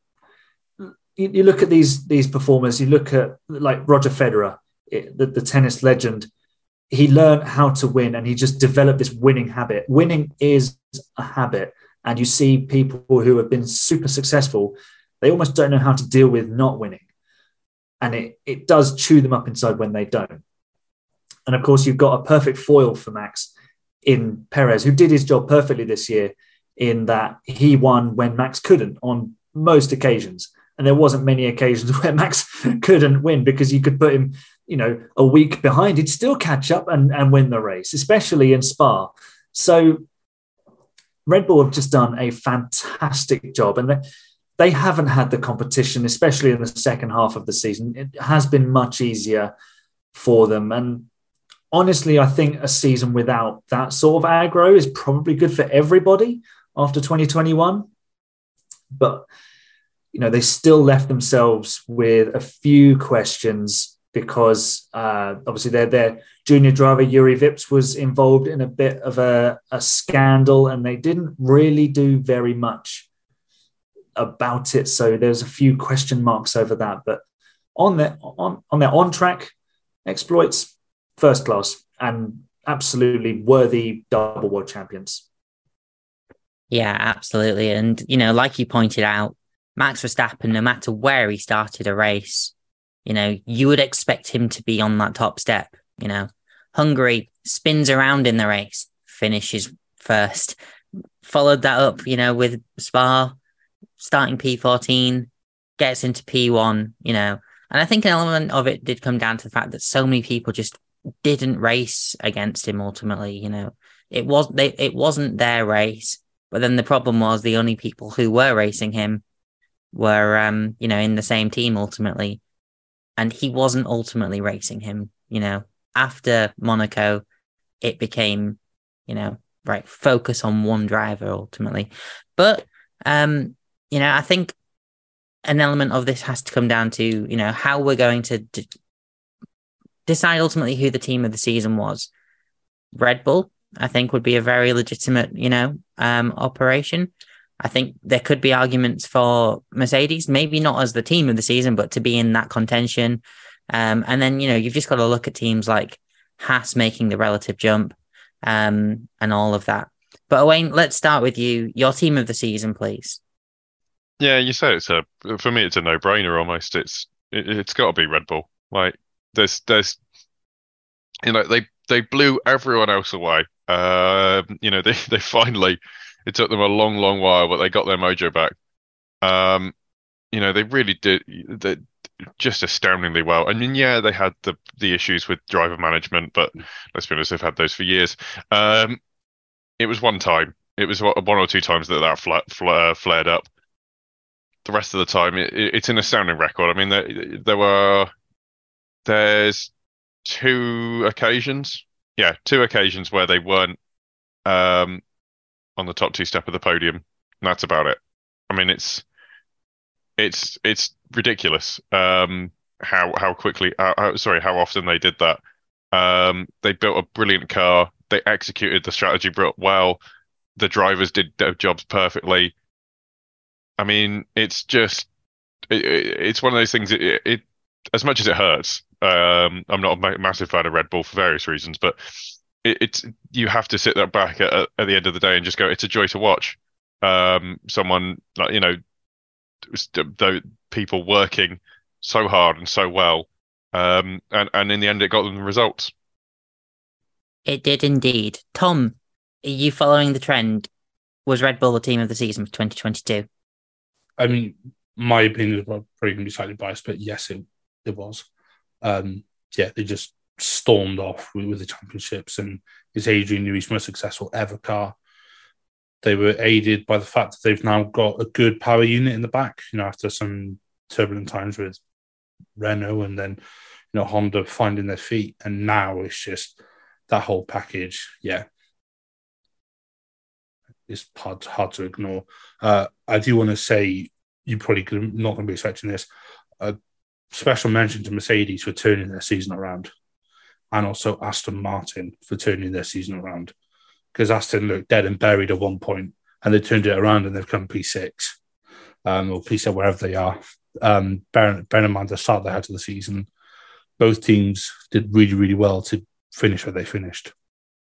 You look at these performers, you look at like Roger Federer, the tennis legend. He learned how to win, and he just developed this winning habit. Winning is a habit, and you see people who have been super successful, they almost don't know how to deal with not winning. And it does chew them up inside when they don't. And of course, you've got a perfect foil for Max in Perez, who did his job perfectly this year in that he won when Max couldn't on most occasions. And there wasn't many occasions where Max couldn't win because you could put him, a week behind. He'd still catch up and win the race, especially in Spa. So Red Bull have just done a fantastic job. And they haven't had the competition, especially in the second half of the season. It has been much easier for them. And honestly, I think a season without that sort of aggro is probably good for everybody after 2021. But, they still left themselves with a few questions because obviously their junior driver, Yuri Vips, was involved in a bit of a scandal, and they didn't really do very much about it. So there's a few question marks over that. But on their on-track exploits, first class and absolutely worthy double world champions. Yeah, absolutely. And, like you pointed out, Max Verstappen, no matter where he started a race, you would expect him to be on that top step. Hungary spins around in the race, finishes first, followed that up, with Spa, starting P14, gets into P1, and I think an element of it did come down to the fact that so many people just didn't race against him ultimately. It wasn't their race, but then the problem was the only people who were racing him were, in the same team ultimately. And he wasn't ultimately racing him, After Monaco, it became, right, focus on one driver ultimately. But, I think an element of this has to come down to, how we're going to decide ultimately who the team of the season was. Red Bull, I think, would be a very legitimate, operation. I think there could be arguments for Mercedes, maybe not as the team of the season, but to be in that contention. And then, you've just got to look at teams like Haas making the relative jump and all of that. But Owain, let's start with you. Your team of the season, please. Yeah, you say for me, it's a no-brainer almost. It's got to be Red Bull. Like there's they blew everyone else away. They finally. It took them a long, long while, but they got their mojo back. They really did just astoundingly well. I mean, yeah, they had the issues with driver management, but let's be honest, they've had those for years. It was one time. It was one or two times that flared up. The rest of the time, it's an astounding record. I mean, there's two occasions where they weren't on the top two step of the podium. And that's about it. I mean, it's ridiculous how quickly, how often they did that. They built a brilliant car. They executed the strategy well. The drivers did their jobs perfectly. I mean, it's one of those things. It as much as it hurts. I'm not a massive fan of Red Bull for various reasons, but you have to sit that back at the end of the day and just go, it's a joy to watch. Someone like, the people working so hard and so well. And in the end, it got them the results. It did indeed. Tom, Are you following the trend? Was Red Bull the team of the season for 2022? I mean, my opinion is probably going to be slightly biased, but yes, it was. They just stormed off with the championships, and it's Adrian Newey's most successful ever car. They were aided by the fact that they've now got a good power unit in the back, after some turbulent times with Renault and then, Honda finding their feet. And now it's just that whole package. Yeah. It's hard to ignore. I do want to say, you probably not going to be expecting this, a special mention to Mercedes for turning their season around, and also Aston Martin for turning their season around. Because Aston looked dead and buried at one point, and they turned it around and they've come P6, or P7, wherever they are. Bearing in mind the start they had to the season, both teams did really, really well to finish where they finished.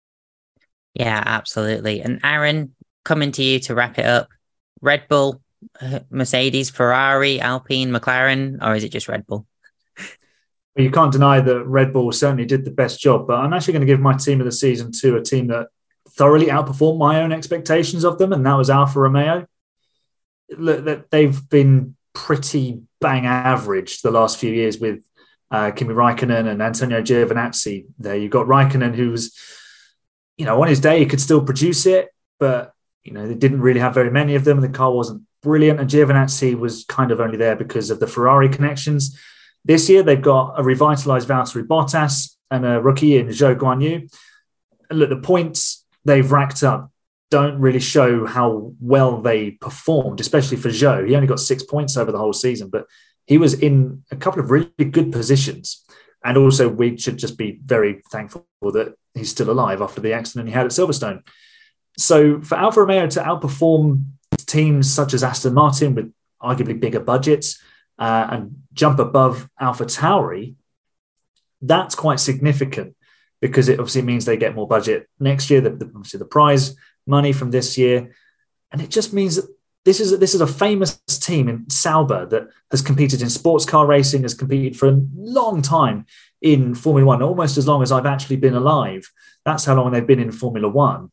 Yeah, absolutely. And Aaron, coming to you to wrap it up, Red Bull, Mercedes, Ferrari, Alpine, McLaren, or is it just Red Bull? Well, you can't deny that Red Bull certainly did the best job, but I'm actually going to give my team of the season to a team that thoroughly outperformed my own expectations of them, and that was Alfa Romeo. Look, they've been pretty bang average the last few years with Kimi Raikkonen and Antonio Giovinazzi. There you've got Raikkonen, who's, on his day he could still produce it, but they didn't really have very many of them, and the car wasn't brilliant. And Giovinazzi was kind of only there because of the Ferrari connections. This year they've got a revitalized Valtteri Bottas and a rookie in Zhou Guanyu. And look, the points they've racked up don't really show how well they performed, especially for Zhou. He only got 6 points over the whole season, but he was in a couple of really good positions. And also, we should just be very thankful that he's still alive after the accident he had at Silverstone. So for Alfa Romeo to outperform teams such as Aston Martin with arguably bigger budgets and jump above AlphaTauri, that's quite significant, because it obviously means they get more budget next year, obviously the prize money from this year. And it just means that this is a famous team in Sauber that has competed in sports car racing, has competed for a long time in Formula One, almost as long as I've actually been alive. That's how long they've been in Formula One.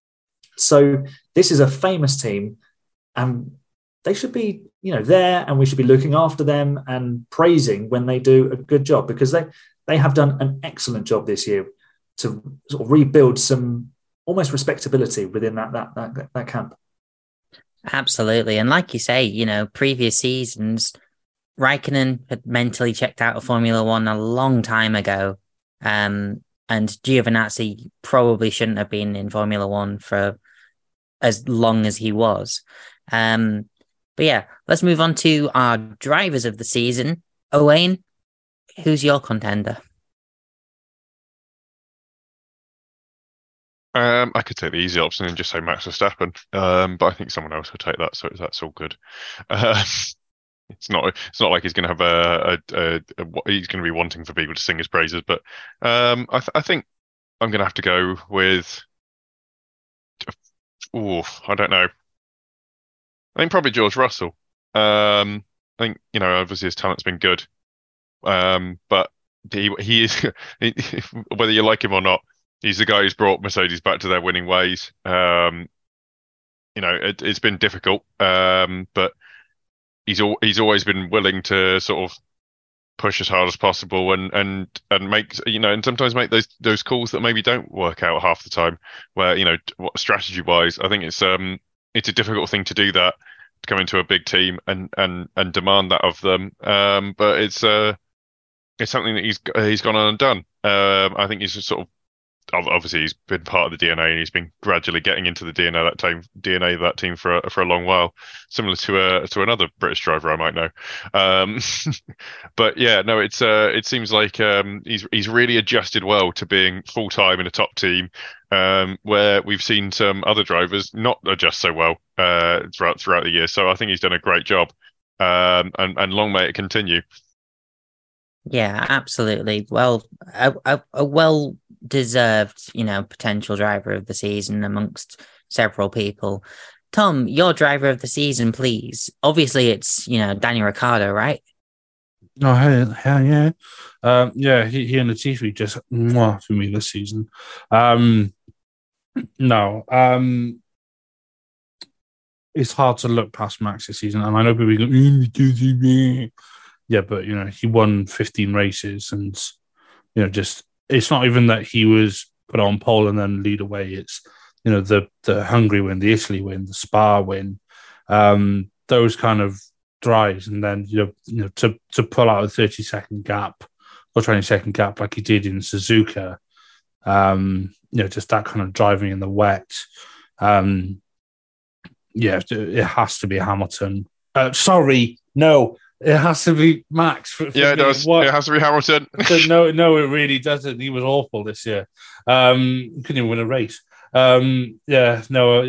So this is a famous team, and they should be, there, and we should be looking after them and praising when they do a good job, because they have done an excellent job this year to sort of rebuild some almost respectability within that camp. Absolutely. And like you say, previous seasons, Raikkonen had mentally checked out of Formula One a long time ago. And Giovinazzi probably shouldn't have been in Formula One for as long as he was. But yeah, let's move on to our drivers of the season. Owain, who's your contender? I could take the easy option and just say Max Verstappen, but I think someone else will take that, so that's all good. It's not like he's going to have he's going to be wanting for people to sing his praises, but I think I'm going to have to go with. I don't know. I think probably George Russell. I think obviously his talent's been good, but he is whether you like him or not. He's the guy who's brought Mercedes back to their winning ways. It's been difficult, but he's always been willing to sort of push as hard as possible and make and sometimes make those calls that maybe don't work out half the time. Where strategy wise, I think it's a difficult thing to do that, to come into a big team and demand that of them. But it's something that he's gone on and done. I think he's just sort of. Obviously, he's been part of the DNA, and he's been gradually getting into the DNA of that team for a long while, similar to another British driver I might know. But yeah, no, it seems like he's really adjusted well to being full time in a top team, where we've seen some other drivers not adjust so well throughout the year. So I think he's done a great job, and long may it continue. Yeah, absolutely. Well, a well-deserved, potential driver of the season amongst several people. Tom, your driver of the season, please. Obviously, it's, Daniel Ricciardo, right? Oh, hell yeah. Yeah, he and Latifi just for me this season. No. It's hard to look past Max this season, and I know people go, yeah, but he won 15 races, and just it's not even that he was put on pole and then lead away. It's the Hungary win, the Italy win, the Spa win, those kind of drives, and then to pull out a 30-second gap or 20-second gap like he did in Suzuka, just that kind of driving in the wet. Yeah, it has to be Hamilton. Sorry, no, it has to be Max. It does. What? It has to be Hamilton. No, it really doesn't. He was awful this year. Couldn't even win a race. It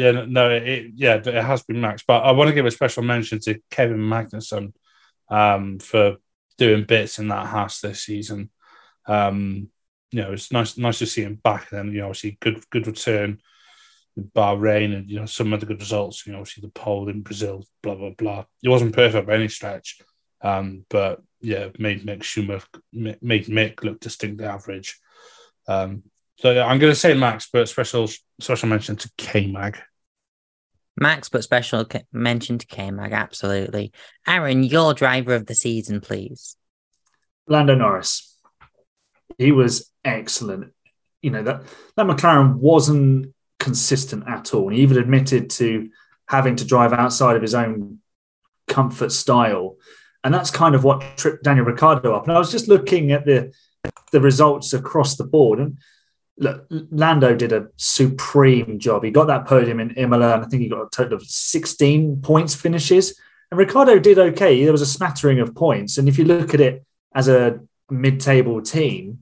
has been Max. But I want to give a special mention to Kevin Magnussen for doing bits in that Haas this season. It's nice to see him back. And then obviously good return. Bahrain and some other good results. Obviously the pole in Brazil, blah blah blah. It wasn't perfect by any stretch, but yeah, made Mick look distinctly average. I'm going to say Max, but special mention to K-Mag. Max, but special mention to K-Mag, absolutely. Aaron, your driver of the season, please. Lando Norris. He was excellent. That McLaren wasn't consistent at all. And he even admitted to having to drive outside of his own comfort style. And that's kind of what tripped Daniel Ricciardo up. And I was just looking at the results across the board. And look, Lando did a supreme job. He got that podium in Imola, and I think he got a total of 16 points finishes. And Ricciardo did okay. There was a smattering of points. And if you look at it as a mid-table team,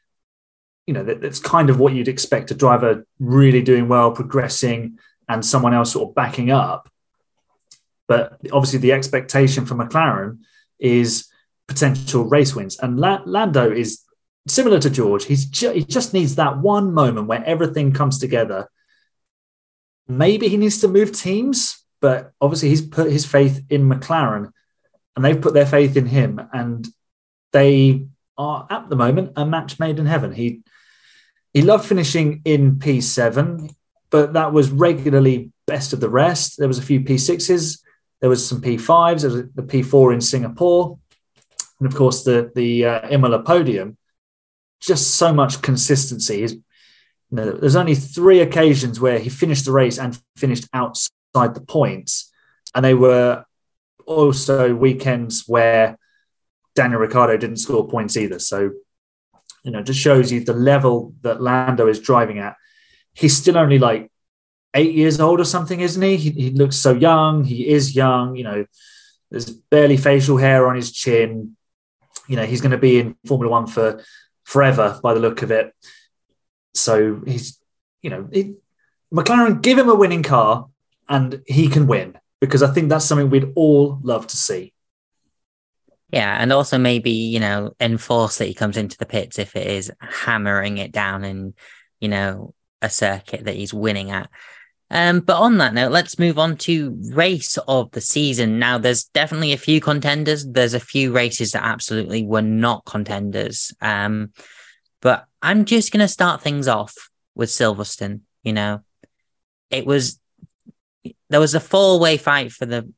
that's kind of what you'd expect, a driver really doing well, progressing, and someone else sort of backing up. But obviously the expectation for McLaren is potential race wins. And Lando is similar to George. He just needs that one moment where everything comes together. Maybe he needs to move teams, but obviously he's put his faith in McLaren and they've put their faith in him. And they are, at the moment, a match made in heaven. He loved finishing in P7, but that was regularly best of the rest. There was a few P6s. There was some P5s. There was the P4 in Singapore. And, of course, the Imola podium. Just so much consistency. There's only 3 occasions where he finished the race and finished outside the points. And they were also weekends where Daniel Ricciardo didn't score points either. So, just shows you the level that Lando is driving at. He's still only like 8 years old or something, isn't he? He looks so young. He is young. There's barely facial hair on his chin. He's going to be in Formula One for forever by the look of it. So he's, McLaren, give him a winning car and he can win, because I think that's something we'd all love to see. Yeah, and also maybe, enforce that he comes into the pits if it is hammering it down in, a circuit that he's winning at. But on that note, let's move on to race of the season. Now, there's definitely a few contenders. There's a few races that absolutely were not contenders. But I'm just going to start things off with Silverstone. There was a 4-way fight for the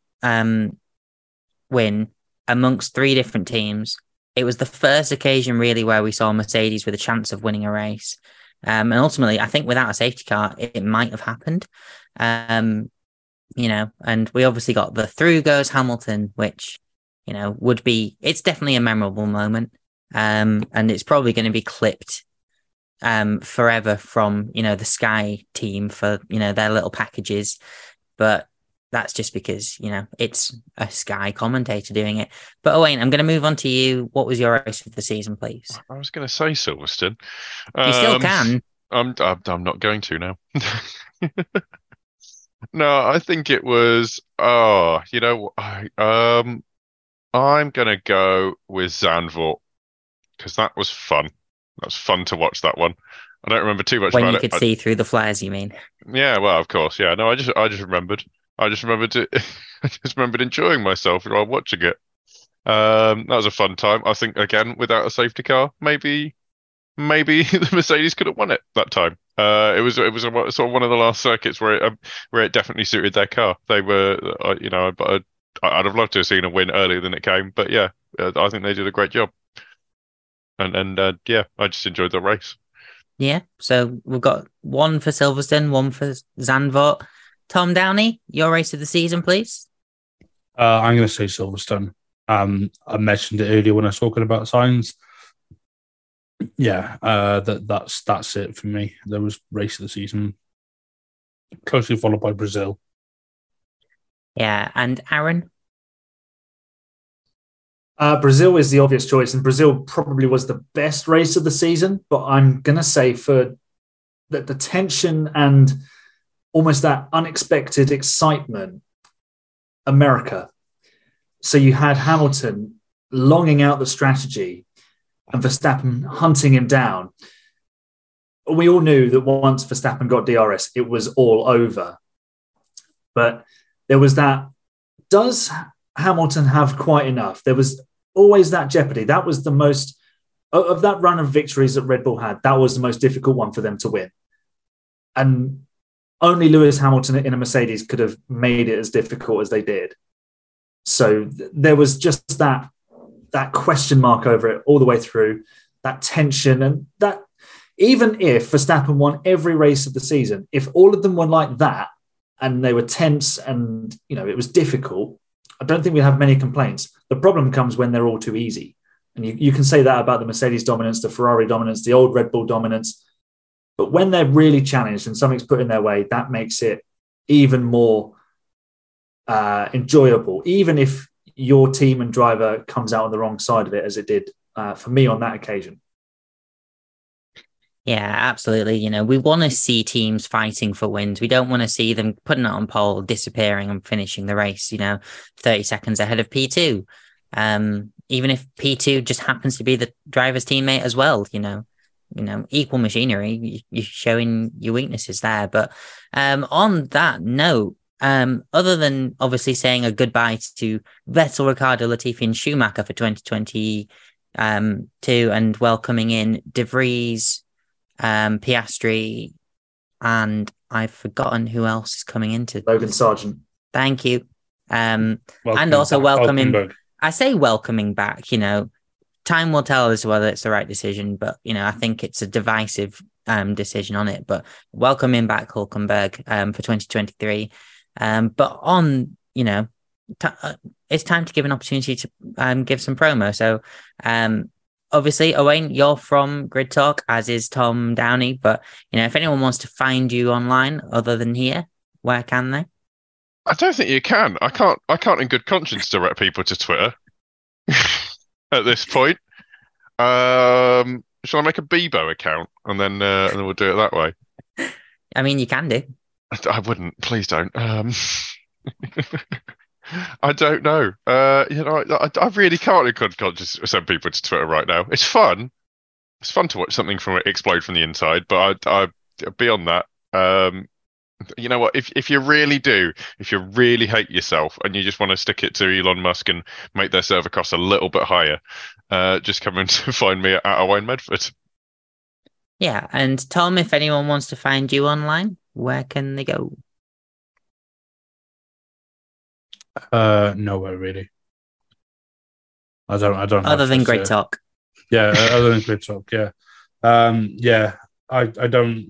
win amongst 3 different teams. It was the first occasion really where we saw Mercedes with a chance of winning a race. And ultimately, I think without a safety car, it might have happened. And we obviously got the through goes Hamilton, which, it's definitely a memorable moment. And it's probably going to be clipped forever from, the Sky team for, their little packages. But that's just because, it's a Sky commentator doing it. But Owain, I'm going to move on to you. What was your race of the season, please? I was going to say Silverstone. You still can. I'm not going to now. No, I think it was. I'm going to go with Zandvoort because that was fun. That was fun to watch that one. I don't remember too much when about it. When you could see through the flares, you mean? Yeah, well, of course, yeah. No, I just remembered. I just remembered enjoying myself while watching it. That was a fun time. I think again without a safety car, maybe maybe the Mercedes could have won it that time. It was sort of one of the last circuits where it definitely suited their car. They were, but I'd have loved to have seen a win earlier than it came. But yeah, I think they did a great job. And yeah, I just enjoyed the race. Yeah, so we've got one for Silverstone, one for Zandvoort. Tom Downey, your race of the season, please. I'm going to say Silverstone. I mentioned it earlier when I was talking about signs. Yeah, that's it for me. There was race of the season, closely followed by Brazil. Yeah, and Aaron? Brazil is the obvious choice, and Brazil probably was the best race of the season. But I'm going to say for the tension and almost that unexpected excitement, America. So you had Hamilton longing out the strategy and Verstappen hunting him down. We all knew that once Verstappen got DRS, it was all over. But there was that, does Hamilton have quite enough? There was always that jeopardy. That was the most, of that run of victories that Red Bull had, that was the most difficult one for them to win. And only Lewis Hamilton in a Mercedes could have made it as difficult as they did. So there was just that question mark over it all the way through, that tension, and that even if Verstappen won every race of the season, if all of them were like that and they were tense and it was difficult, I don't think we'd have many complaints. The problem comes when they're all too easy. And you can say that about the Mercedes dominance, the Ferrari dominance, the old Red Bull dominance. But when they're really challenged and something's put in their way, that makes it even more enjoyable, even if your team and driver comes out on the wrong side of it, as it did for me on that occasion. Yeah, absolutely. We want to see teams fighting for wins. We don't want to see them putting it on pole, disappearing and finishing the race, 30 seconds ahead of P2. Even if P2 just happens to be the driver's teammate as well, equal machinery, you're showing your weaknesses there. But on that note, other than obviously saying a goodbye to Vettel, Ricciardo, Latifi and Schumacher for 2022 and welcoming in De Vries, Piastri, and I've forgotten who else is coming into. Logan Sargent. Thank you. And also welcoming, I say welcoming back, time will tell us whether it's the right decision, but, I think it's a divisive decision on it, but welcoming back Hülkenberg for 2023. But on, it's time to give an opportunity to give some promo. So, obviously, Owain, you're from Grid Talk, as is Tom Downey. But, if anyone wants to find you online other than here, where can they? I don't think you can. I can't in good conscience direct people to Twitter at this point. Shall I make a Bebo account and then we'll do it that way? I mean, you can do. I wouldn't. Please don't. I don't know. I really can't in good conscience send people to Twitter right now. It's fun. It's fun to watch something from it explode from the inside. But I beyond that, you know what? If you really hate yourself and you just want to stick it to Elon Musk and make their server costs a little bit higher, just come and find me at Owain Medford. Yeah, and Tom, if anyone wants to find you online, where can they go? Nowhere really. I don't. Other than Grid Talk. Yeah, other than Grid Talk. Yeah, yeah. I don't.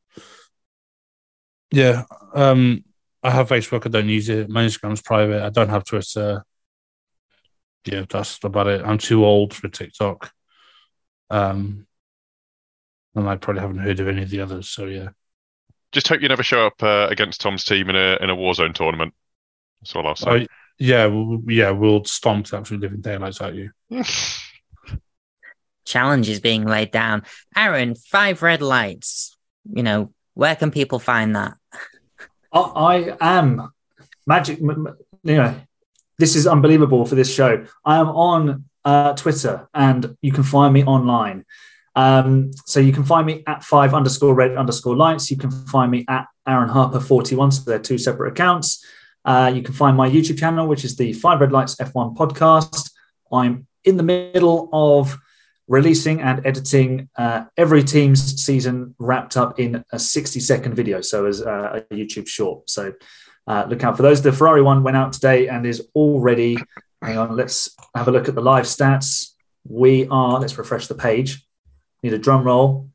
Yeah, I have Facebook. I don't use it. My Instagram's private. I don't have Twitter. Yeah, that's about it. I'm too old for TikTok. And I probably haven't heard of any of the others. So yeah. Just hope you never show up against Tom's team in a Warzone tournament. That's all I'll say. We'll stomp the absolute living daylights out you. Challenge is being laid down. Aaron, 5 red lights. Where can people find that? I am magic. This is unbelievable for this show. I am on Twitter, and you can find me online. So you can find me at 5_red_lights. You can find me at Aaron Harper 41. So they're 2 separate accounts. You can find my YouTube channel, which is the 5 Red Lights F1 podcast. I'm in the middle of releasing and editing every team's season wrapped up in a 60-second video, so as a YouTube short. So look out for those. The Ferrari one went out today and is already, hang on, let's have a look at the live stats. Let's refresh the page. Need a drum roll.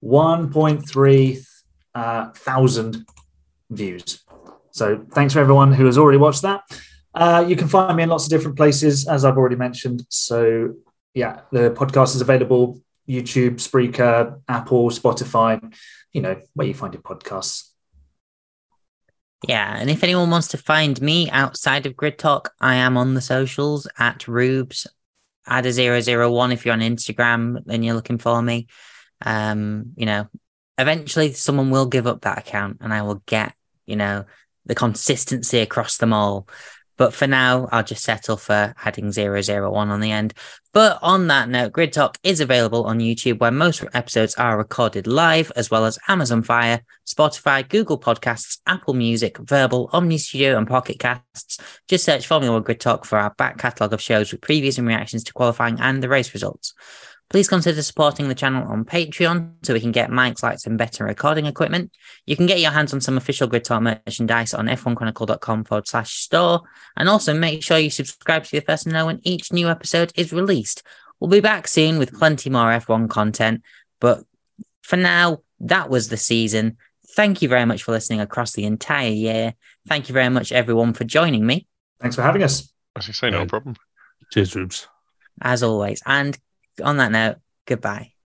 1.3 thousand views. So thanks for everyone who has already watched that. You can find me in lots of different places, as I've already mentioned. So yeah, the podcast is available, YouTube, Spreaker, Apple, Spotify, where you find your podcasts. Yeah, and if anyone wants to find me outside of Grid Talk, I am on the socials at Rubes. Add a 001 if you're on Instagram and you're looking for me. Eventually someone will give up that account and I will get, the consistency across them all. But for now, I'll just settle for adding 001 on the end. But on that note, Grid Talk is available on YouTube, where most episodes are recorded live, as well as Amazon Fire, Spotify, Google Podcasts, Apple Music, Verbal, Omni Studio, and Pocket Casts. Just search Formula One Grid Talk for our back catalogue of shows with previews and reactions to qualifying and the race results. Please consider supporting the channel on Patreon so we can get mics, lights, and better recording equipment. You can get your hands on some official Grid Talk merchandise on f1chronicle.com/store. And also make sure you subscribe to be the first to know when each new episode is released. We'll be back soon with plenty more F1 content. But for now, that was the season. Thank you very much for listening across the entire year. Thank you very much, everyone, for joining me. Thanks for having us. As you say, no problem. Cheers, Rubes. As always. And on that note, goodbye.